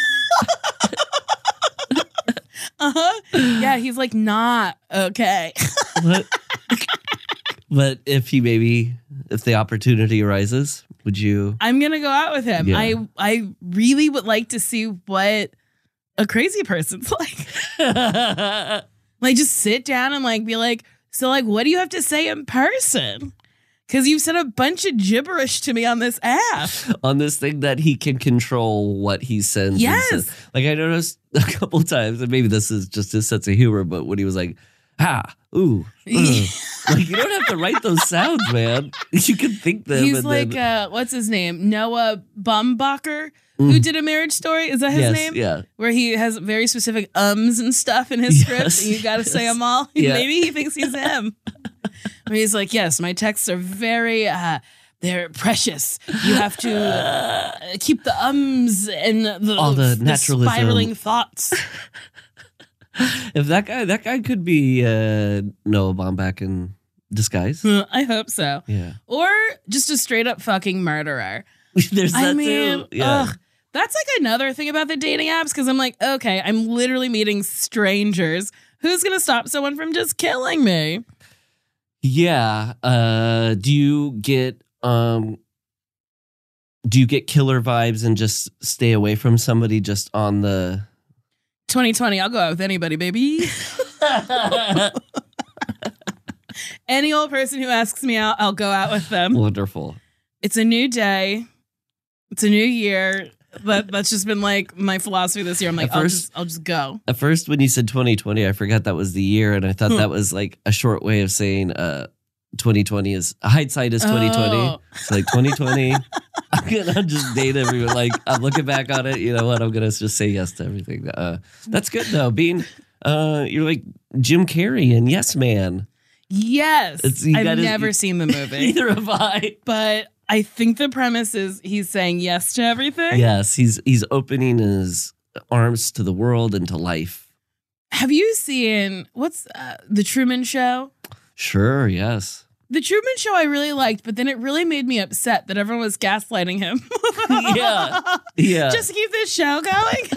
Uh-huh. Yeah, he's like, not okay. But, but if he maybe, if the opportunity arises, would you? I'm going to go out with him. Yeah. I I really would like to see what a crazy person's like. Like, just sit down and like be like, so like, what do you have to say in person? Because you've said a bunch of gibberish to me on this app. On this thing that he can control what he sends. and Yes. says. Like I noticed a couple times, and maybe this is just his sense of humor, but when he was like, ha, ooh, ugh. Like you don't have to write those sounds, man. You can think them. He's and like, then, uh, what's his name? Noah Baumbach, who did A Marriage Story. Is that his yes, name? yeah. Where he has very specific ums and stuff in his Yes, script, and you got to yes. say them all. Yeah. Maybe he thinks he's him. I mean, he's like, yes, my texts are very, uh, they're precious. You have to uh, keep the ums and the, All the the naturalism. spiraling thoughts. If that guy, that guy could be uh, Noah Baumbach in disguise. I hope so. Yeah. Or just a straight up fucking murderer. There's that I mean, too. Yeah. ugh. That's like another thing about the dating apps because I'm like, okay, I'm literally meeting strangers. Who's going to stop someone from just killing me? Yeah. Uh, do you get um do you get killer vibes and just stay away from somebody just on the twenty twenty, I'll go out with anybody, baby. Any old person who asks me out, I'll go out with them. Wonderful. It's a new day. It's a new year. That that's just been like my philosophy this year. I'm like, At I'll first- just I'll just go. At first when you said twenty twenty, I forgot that was the year, and I thought Hmm. that was like a short way of saying uh twenty twenty is hindsight is twenty twenty. Oh. It's like twenty twenty. I'm gonna just date everyone. Like I'm looking back on it, you know what? I'm gonna just say yes to everything. Uh, that's good though. Being uh, you're like Jim Carrey and Yes Man. Yes. It's- you I've gotta- never you- seen the movie. Neither have I. But I think the premise is he's saying yes to everything. Yes, he's he's opening his arms to the world and to life. Have you seen what's uh, the Truman Show? Sure. Yes. The Truman Show I really liked, but then it really made me upset that everyone was gaslighting him. Yeah. Yeah. Just to keep this show going.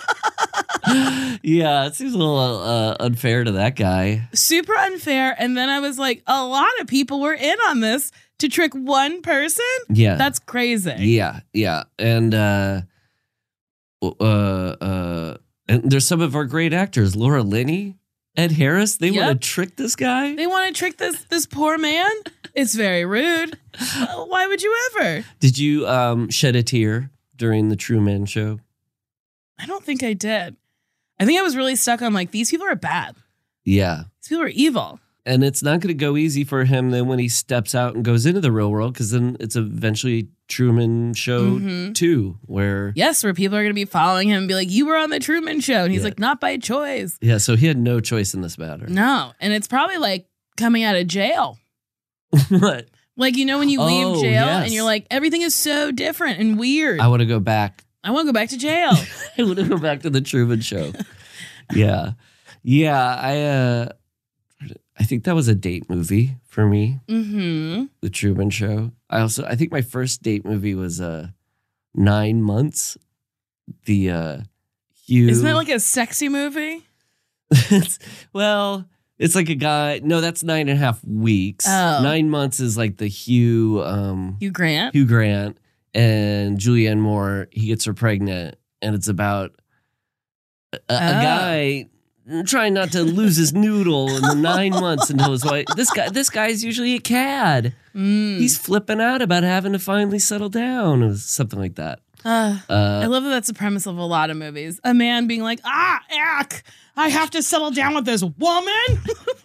Yeah. It seems a little uh, unfair to that guy. Super unfair. And then I was like, a lot of people were in on this to trick one person. Yeah. That's crazy. Yeah, yeah, and uh, uh, uh, and there's some of our great actors, Laura Linney, Ed Harris. They Yep. want to trick this guy. They want to trick this this poor man. It's very rude. Uh, Why would you ever? Did you um, shed a tear during the Truman Show? I don't think I did. I think I was really stuck on like, these people are bad. Yeah, These people are evil. and it's not going to go easy for him then when he steps out and goes into the real world, because then it's eventually Truman Show Mhm. two, where Yes, where people are going to be following him and be like, you were on the Truman Show. And he's Yeah. like, not by choice. yeah, so he had no choice in this matter. No. And it's probably like coming out of jail. What? Like, you know, when you leave Oh, jail yes. and you're like, everything is so different and weird. I want to go back. I want to go back to jail. I want to go back to the Truman Show. Yeah, yeah. I uh, I think that was a date movie for me. Mm-hmm. The Truman Show. I also, I think my first date movie was uh, Nine Months. The uh, Hugh. Isn't that like a sexy movie? it's, well, it's like a guy. No, that's nine and a half weeks. Oh. Nine Months is like the Hugh. Um, Hugh Grant? Hugh Grant and Julianne Moore. He gets her pregnant, and it's about a, a Oh. guy trying not to lose his noodle in the nine months until his wife. This guy, this guy's usually a cad. Mm. He's flipping out about having to finally settle down, or something like that. Uh, Uh, I love that that's the premise of a lot of movies. A man being like, ah, ack, I have to settle down with this woman.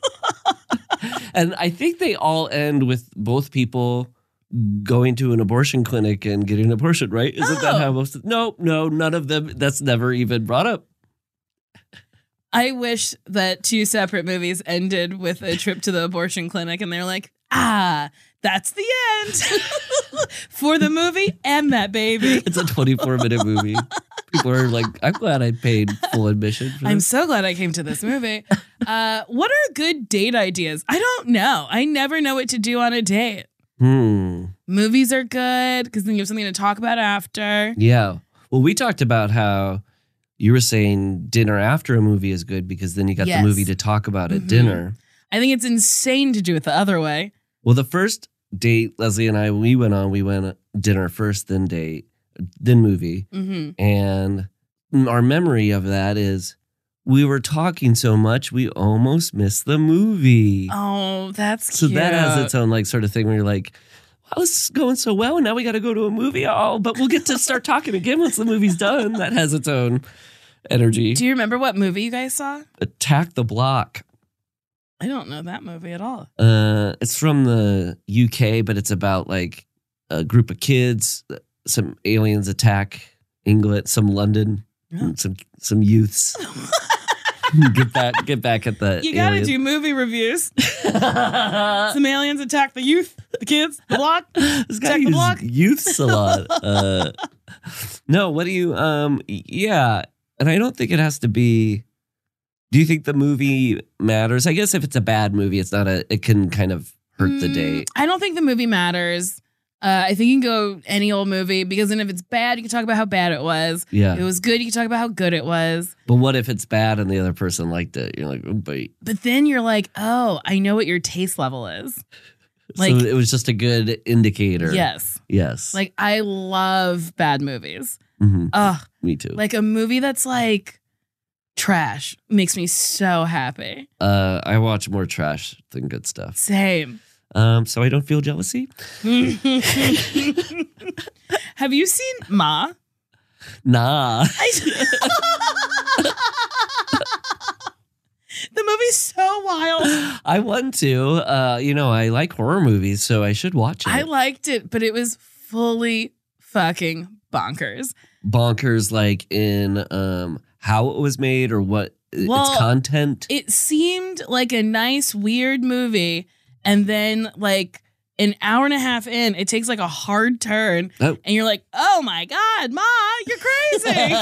and I think they all end with both people going to an abortion clinic and getting an abortion, right? Isn't that Oh. how most of, no, no, none of them, that's never even brought up. I wish that two separate movies ended with a trip to the abortion clinic and they're like, ah, that's the end for the movie and that baby. It's a twenty-four minute movie. People are like, I'm glad I paid full admission for I'm this. so glad I came to this movie. Uh, what are good date ideas? I don't know. I never know what to do on a date. Hmm. Movies are good because then you have something to talk about after. Yeah. Well, we talked about how you were saying dinner after a movie is good because then you got Yes. the movie to talk about at Mhm. dinner. I think it's insane to do it the other way. Well, the first date Leslie and I, when we went on, we went dinner first, then date, then movie. Mm-hmm. And our memory of that is we were talking so much, we almost missed the movie. Oh, that's so cute. that has its own like sort of thing where you're like, wow, this is going so well. And now we got to go to a movie. Oh, but we'll get to start talking again once the movie's done. That has its own energy. Do you remember what movie you guys saw? Attack the Block. I don't know that movie at all. Uh, it's from the U K, but it's about like a group of kids. Some aliens attack England, some London, Oh. some some youths. get back, get back at the. You gotta aliens. do movie reviews. Some aliens attack the youth, the kids, the block. This guy Attack the uses Block. youths a lot. Uh, no, what do you? Um, yeah, and I don't think it has to be. Do you think the movie matters? I guess if it's a bad movie, it's not a. It can kind of hurt the Mm, date. I don't think the movie matters. Uh, I think you can go any old movie because then if it's bad, you can talk about how bad it was. Yeah, If it was good, you can talk about how good it was. but what if it's bad and the other person liked it? You're like, oh, but But then you're like, oh, I know what your taste level is. Like- so it was just a good indicator. Yes. Yes. Like I love bad movies. Mhm. Ugh. Me too. Like a movie that's like trash makes me so happy. uh, I watch more trash than good stuff. Same. Um, so I don't feel jealousy. Have you seen Ma? Nah. I- the movie's so wild. I want to. Uh, you know, I like horror movies, so I should watch it. I liked it, but it was fully fucking bonkers. Bonkers, like in um, how it was made or what i- Well, its content. It seemed like a nice, weird movie. And then, like, an hour and a half in, it takes like a hard turn. Oh. And you're like, oh my God, Ma, you're crazy.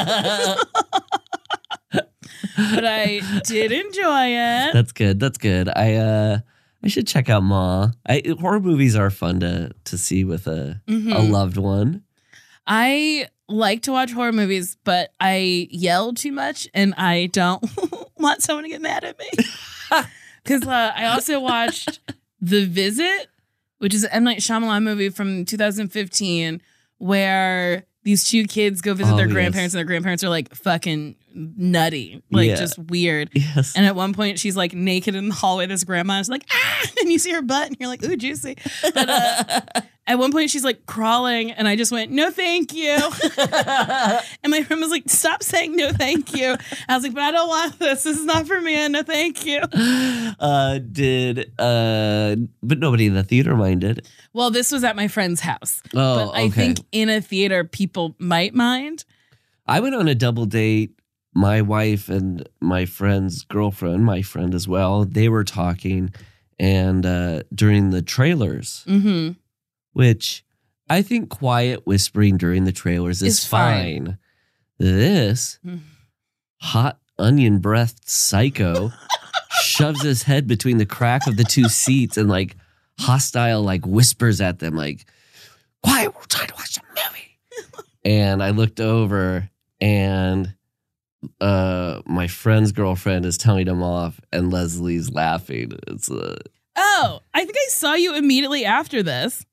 But I did enjoy it. That's good. That's good. I uh, I should check out Ma. I, horror movies are fun to to see with a Mhm. a loved one. I like to watch horror movies, but I yell too much and I don't want someone to get mad at me. Because uh, I also watched The Visit, which is an M. Night Shyamalan movie from two thousand fifteen, where these two kids go visit Oh, their yes. grandparents and their grandparents are like fucking nutty, like Yeah. just weird. Yes. And at one point, she's like naked in the hallway. This grandma is like, ah, and you see her butt, and you're like, ooh, juicy. But, uh, at one point, she's like crawling, and I just went, no, thank you. And my friend was like, stop saying no, thank you. I was like, but I don't want this. This is not for me. No, thank you. uh, did uh, but nobody in the theater minded. Well, this was at my friend's house. Oh, But I okay. think in a theater, people might mind. I went on a double date. My wife and my friend's girlfriend, my friend as well, they were talking, and uh, during the trailers, Mm-hmm. which I think quiet whispering during the trailers is It's fine. fine. This Mm. hot onion breathed psycho shoves his head between the crack of the two seats and like hostile like whispers at them like, quiet, we're trying to watch a movie. And I looked over and uh, my friend's girlfriend is telling him off and Leslie's laughing. It's uh, Oh, I think I saw you immediately after this.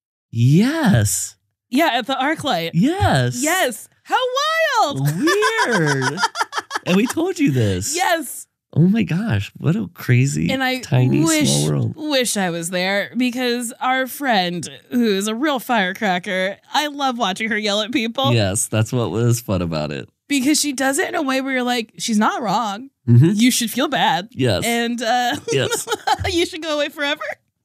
Yes. Yeah, at the ArcLight. Yes. Yes. How wild. Weird. And we told you this. Yes. Oh my gosh, what a crazy, and I tiny, wish, small world. wish I was there because our friend, who is a real firecracker, I love watching her yell at people. Yes, that's what was fun about it. Because she does it in a way where you're like, she's not wrong. Mm-hmm. You should feel bad. Yes. And uh, yes. you should go away forever.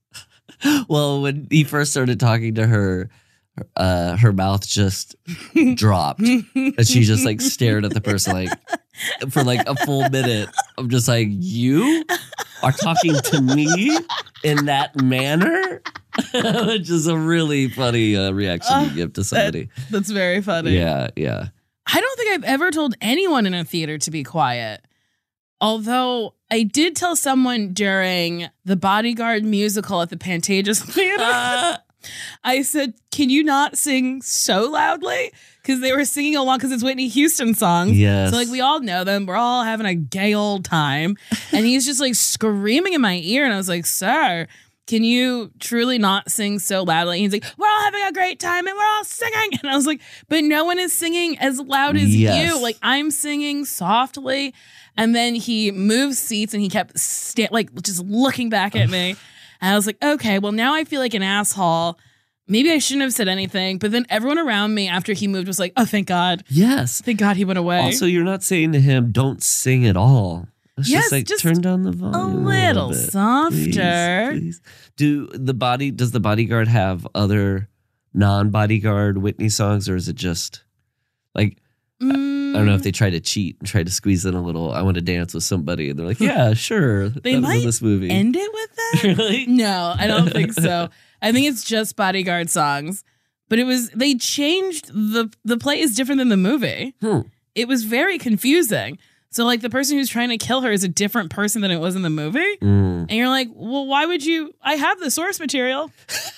Well, when he first started talking to her, uh, her mouth just dropped. And she just like stared at the person like for like a full minute. I'm just like, you are talking to me in that manner? Which is a really funny uh, reaction uh, you give to somebody. That, that's very funny. Yeah, yeah. I don't think I've ever told anyone in a theater to be quiet. Although I did tell someone during the Bodyguard musical at the Pantages Theater. Uh. I said, can you not sing so loudly? Because they were singing along because it's Whitney Houston songs. Yes. So like we all know them. We're all having a gay old time. And he's just like screaming in my ear. And I was like, sir, can you truly not sing so loudly? And he's like, we're all having a great time and we're all singing. And I was like, but no one is singing as loud as yes. you. Like I'm singing softly. And then he moved seats and he kept sta- like just looking back at me. And I was like, okay, well, now I feel like an asshole. Maybe I shouldn't have said anything. But then everyone around me after he moved was like, oh, thank God. Yes. Thank God he went away. Also, you're not saying to him, don't sing at all. It's yes, just like just turn down the volume a little, a little softer. Please, please. Do the body, does the Bodyguard have other non-Bodyguard Whitney songs or is it just like, Mm. I don't know if they try to cheat and try to squeeze in a little, I want to dance with somebody. And they're like, yeah, sure. They that was might in this movie. End it with that? Really? No, I don't think so. I think it's just Bodyguard songs. But it was, they changed, the the play is different than the movie. Hmm. It was very confusing. So like the person who's trying to kill her is a different person than it was in the movie. Mm. And you're like, well, why would you, I have the source material.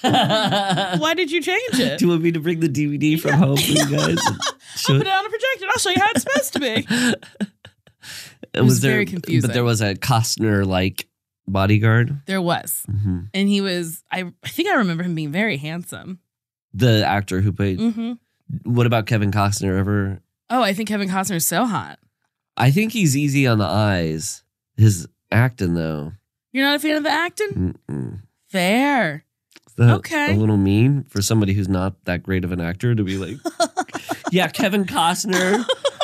Why did you change it? Do you want me to bring the D V D from yeah. home for you guys? I'll put it on a projector. I'll show you how it's supposed to be. It was, was there, very confusing. But there was a Costner-like Bodyguard? There was. Mm-hmm. And he was, I, I think I remember him being very handsome. The actor who played. Mm-hmm. What about Kevin Costner ever? Oh, I think Kevin Costner is so hot. I think he's easy on the eyes. His acting, though. You're not a fan of the acting? Mm-mm. Fair. Is that okay. a little mean for somebody who's not that great of an actor to be like, yeah, Kevin Costner.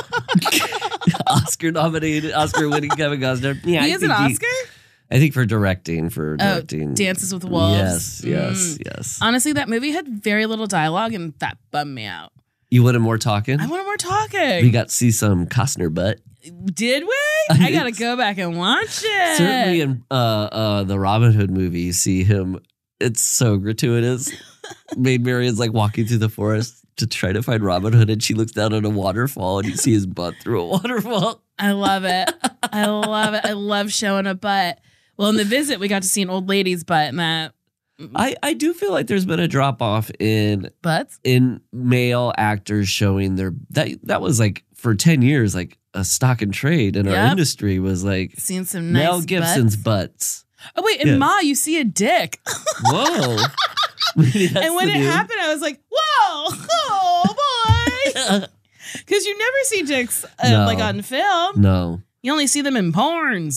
Oscar nominated, Oscar winning Kevin Costner. Yeah, he I is an think Oscar? He, I think for directing, for directing. Oh, Dances with Wolves. Yes, yes, Mm. yes. Honestly, that movie had very little dialogue and that bummed me out. You wanted more talking? I wanted more talking. We got to see some Costner butt. Did we? I gotta go back and watch it. Certainly in uh, uh, the Robin Hood movie, you see him. It's so gratuitous. Maid Marian's like walking through the forest to try to find Robin Hood, and she looks down at a waterfall, and you see his butt through a waterfall. I love it. I love it. I love showing a butt. Well, in The Visit, we got to see an old lady's butt, and that. I, I do feel like there's been a drop off in butts in male actors showing their that that was like for ten years like a stock and trade in Yep. our industry was like Seeing some nice Mel Gibson's butts. Oh wait, in Yeah. Ma, you see a dick. Whoa! Maybe that's And when the it new- happened, I was like, "Whoa, oh boy!" Because you never see dicks uh, No. like on film. No, You only see them in porns.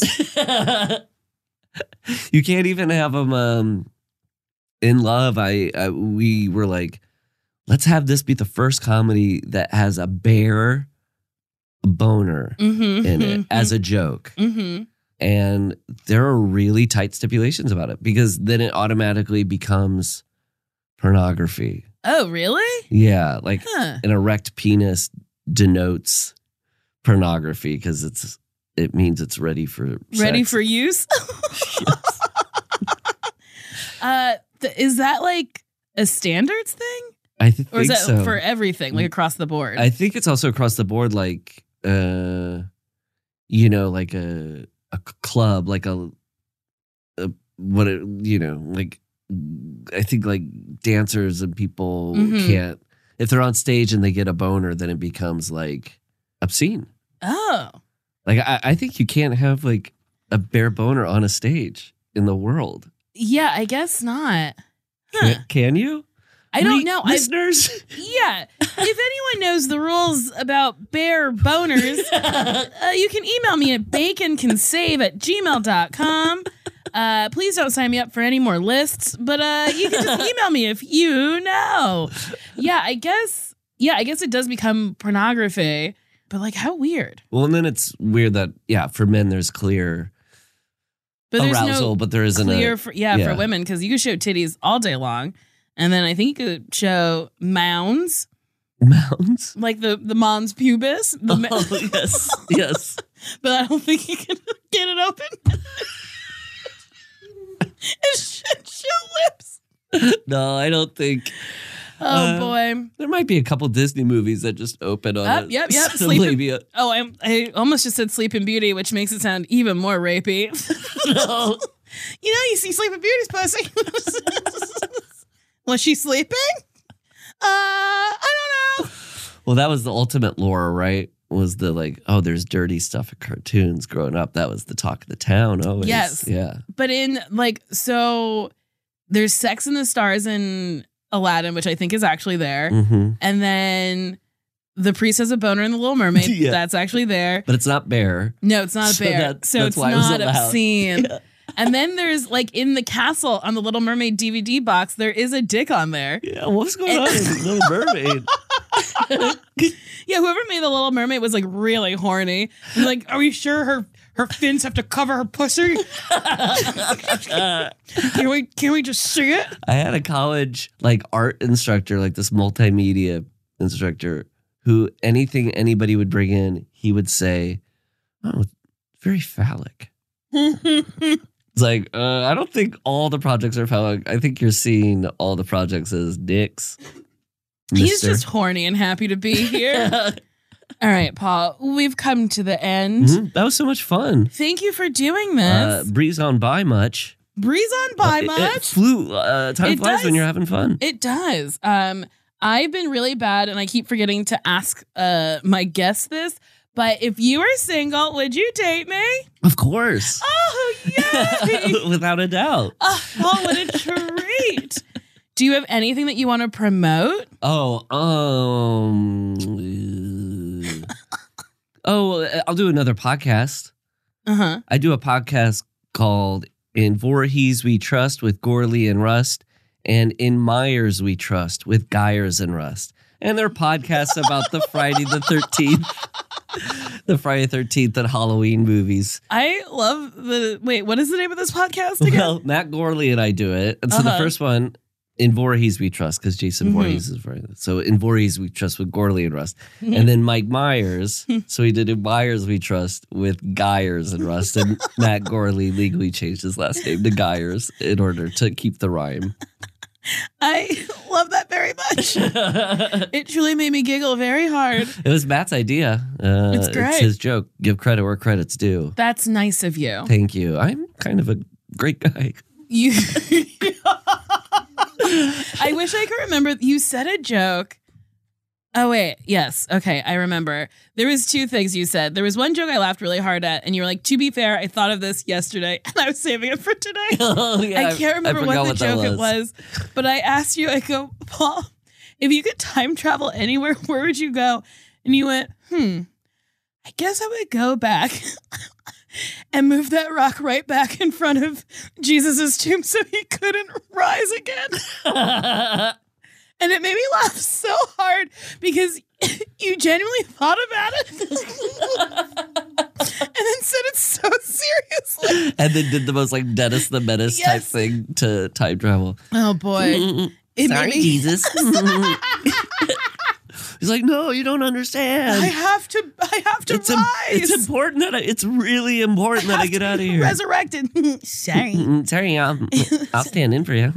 you can't even have them um, in Love. I, I we were like, let's have this be the first comedy that has a bare boner Mm-hmm, in it as a joke. Mm-hmm. And there are really tight stipulations about it because then it automatically becomes pornography. Oh, really? Yeah, like Huh. an erect penis denotes pornography because it's it means it's ready for Ready sex. for use? uh, th- is that like a standards thing? I th- Or is think that so. for everything, like across the board? I think it's also across the board, like uh, you know, like a a club, like a, a what it, you know, like I think like dancers and people Mhm. can't, if they're on stage and they get a boner, then it becomes like obscene. Oh. Like I, I think you can't have like a bare boner on a stage in the world. Yeah, I guess not. Huh. Can, can you? I don't Re- know. I've- Listeners? Yeah. If anyone knows the rules about bare boners, uh, you can email me at baconcansave at gmail dot com. Uh, please don't sign me up for any more lists, but uh, you can just email me if you know. Yeah, I guess. Yeah, I guess it does become pornography, but like, how weird. Well, and then it's weird that, yeah, for men there's clear But there's arousal, no but there isn't clear a... for yeah, yeah. for women, because you could show titties all day long, and then I think you could show mounds, Mounds? like the the mons pubis. The ma- Oh, yes, yes. but I don't think you can get it open. It should show lips. No, I don't think. Oh Uh, boy. There might be a couple Disney movies that just open on Yep, it. yep, yep. So Sleeping- maybe a- Oh, I, I almost just said Sleeping Beauty, which makes it sound even more rapey. no. You know, you see Sleeping Beauty's pussy. Was she sleeping? Uh, I don't know. Well, that was the ultimate lore, right? Was the like, oh, there's dirty stuff in cartoons growing up. That was the talk of the town always. Yes. Yeah. But in like, so there's Sex in the Stars in Aladdin, which I think is actually there. Mm-hmm. And then The Priest Has a Boner in The Little Mermaid. Yeah. That's actually there. But it's not bear. No, it's not a So bear. that- so that's it's why it was not allowed. obscene. Yeah. And then there's like in the castle on the Little Mermaid D V D box, there is a dick on there. Yeah, what's going on in Little Mermaid? Yeah, whoever made the Little Mermaid was like really horny. And, like, are we sure her her fins have to cover her pussy? Can we can we just see it? I had a college like art instructor, like this multimedia instructor, who anything anybody would bring in, he would say, "Oh, it's very phallic." It's like, uh, I don't think all the projects are phallic. I think you're seeing all the projects as dicks. He's mister. just horny and happy to be here. All right, Paul, we've come to the end. Mhm. That was so much fun. Thank you for doing this. Uh, breeze on by much. Breeze on by It- It, much. flew. Uh, time It flies does. when you're having fun. It does. Um, I've been really bad, and I keep forgetting to ask uh my guests this. But if you were single, would you date me? Of course. Oh, yay! Without a doubt. Oh, Paul, what a treat! Do you have anything that you want to promote? Oh, um. uh, oh, I'll do another podcast. Uh huh. I do a podcast called In Voorhees We Trust with Gorley and Rust, and In Myers We Trust with Geyers and Rust. And they're podcasts about the Friday the thirteenth, the Friday the thirteenth and Halloween movies. I love the. Wait, what is the name of this podcast again? Well, Matt Gorley and I do it. And so Uh-huh. the first one, In Voorhees We Trust, because Jason Mhm. Voorhees is very. So In Voorhees We Trust with Gorley and Rust. And then Mike Myers. So he did In Myers We Trust with Geyers and Rust. And Matt Gorley legally changed his last name to Geyers in order to keep the rhyme. I love that very much. It truly made me giggle very hard. It was Matt's idea. Uh, It's great. It's his joke. Give credit where credit's due. That's nice of you. Thank you. I'm kind of a great guy. You. I wish I could remember. You said a joke. Oh wait, yes, okay, I remember. There was two things you said. There was one joke I laughed really hard at, and you were like, "To be fair, I thought of this yesterday, and I was saving it for today." Oh, yeah, I can't remember forgot what the that joke it was, but I asked you. I go, Paul, if you could time travel anywhere, where would you go? And you went, "Hmm, I guess I would go back." And move that rock right back in front of Jesus's tomb so he couldn't rise again. And it made me laugh so hard because you genuinely thought about it. And then said it so seriously. And then did the most like Dennis the Menace type Yes. thing to time travel. Oh boy. It Sorry, made me, Jesus. He's like, no, you don't understand. I have to I have to it's, im- rise. it's important that I, it's really important that I have get to out of be here. Resurrected. Sorry. Mm, Sorry, I'll, I'll stand in for you.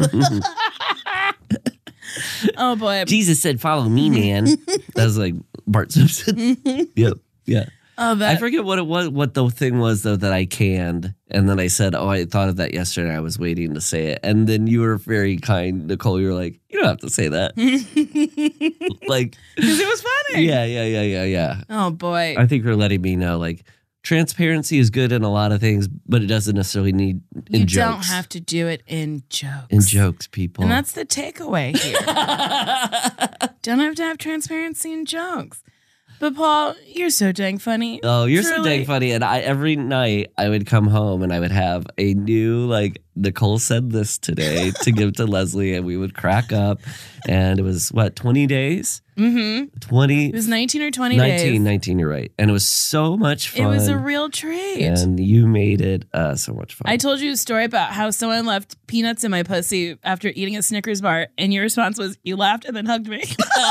Oh boy. Jesus said, follow me, man. That was like Bart Simpson. Yep. Yeah. Oh, that. I forget what it was, what the thing was though that I canned, and then I said, "Oh, I thought of that yesterday. I was waiting to say it," and then you were very kind, Nicole. You were like, "You don't have to say that," like because it was funny. Yeah, yeah, yeah, yeah, yeah. Oh boy, I think you're letting me know, like, transparency is good in a lot of things, but it doesn't necessarily need in you jokes. don't have to do it in jokes. In jokes, people, and that's the takeaway here. Don't have to have transparency in jokes. But Paul, you're so dang funny. Oh, you're Truly. so dang funny. And I every night I would come home and I would have a new, like, Nicole said this today to give to Leslie, and we would crack up. And it was, what, twenty days? Mm-hmm. twenty. It was nineteen or twenty nineteen, days. nineteen, you're right. And it was so much fun. It was a real treat. And you made it uh, so much fun. I told you a story about how someone left peanuts in my pussy after eating a Snickers bar, and your response was, you laughed and then hugged me.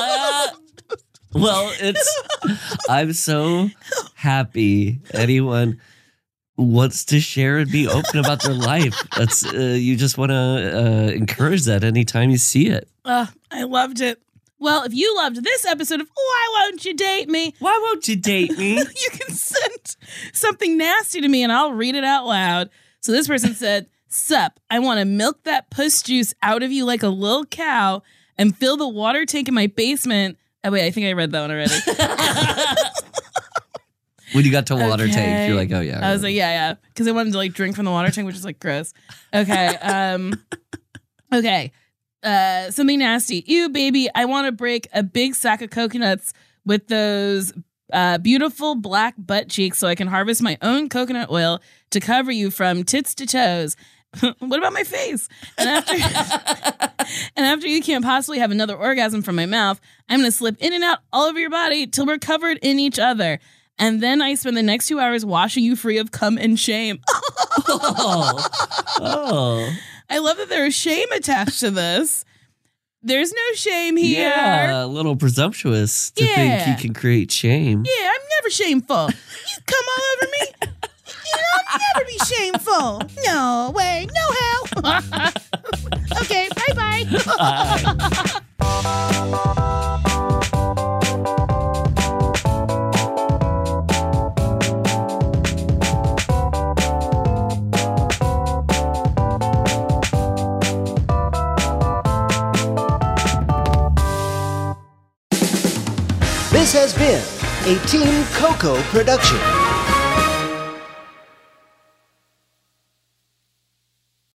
Well, it's, I'm so happy anyone wants to share and be open about their life. That's, uh, you just want to uh, encourage that anytime you see it. Uh, I loved it. Well, if you loved this episode of Why Won't You Date Me? Why won't you date me? You can send something nasty to me and I'll read it out loud. So this person said, sup, I want to milk that puss juice out of you like a little cow and fill the water tank in my basement. Oh, wait, I think I read that one already. When you got to water Okay. tank, you're like, oh, yeah. I was like, yeah, yeah. Because I wanted to like drink from the water tank, which is like gross. Okay. Um, okay. Uh, something nasty. Ew, baby. I want to break a big sack of coconuts with those uh, beautiful black butt cheeks so I can harvest my own coconut oil to cover you from tits to toes. What about my face? And after and after you can't possibly have another orgasm from my mouth, I'm going to slip in and out all over your body till we're covered in each other. And then I spend the next two hours washing you free of cum and shame. oh. oh. I love that there is shame attached to this. There's no shame here. Yeah, a little presumptuous to Yeah. think he can create shame. Yeah, I'm never shameful. You come all over me. You know, I'll never be shameful. No way. No how. Okay, bye-bye. This has been a Team Coco production.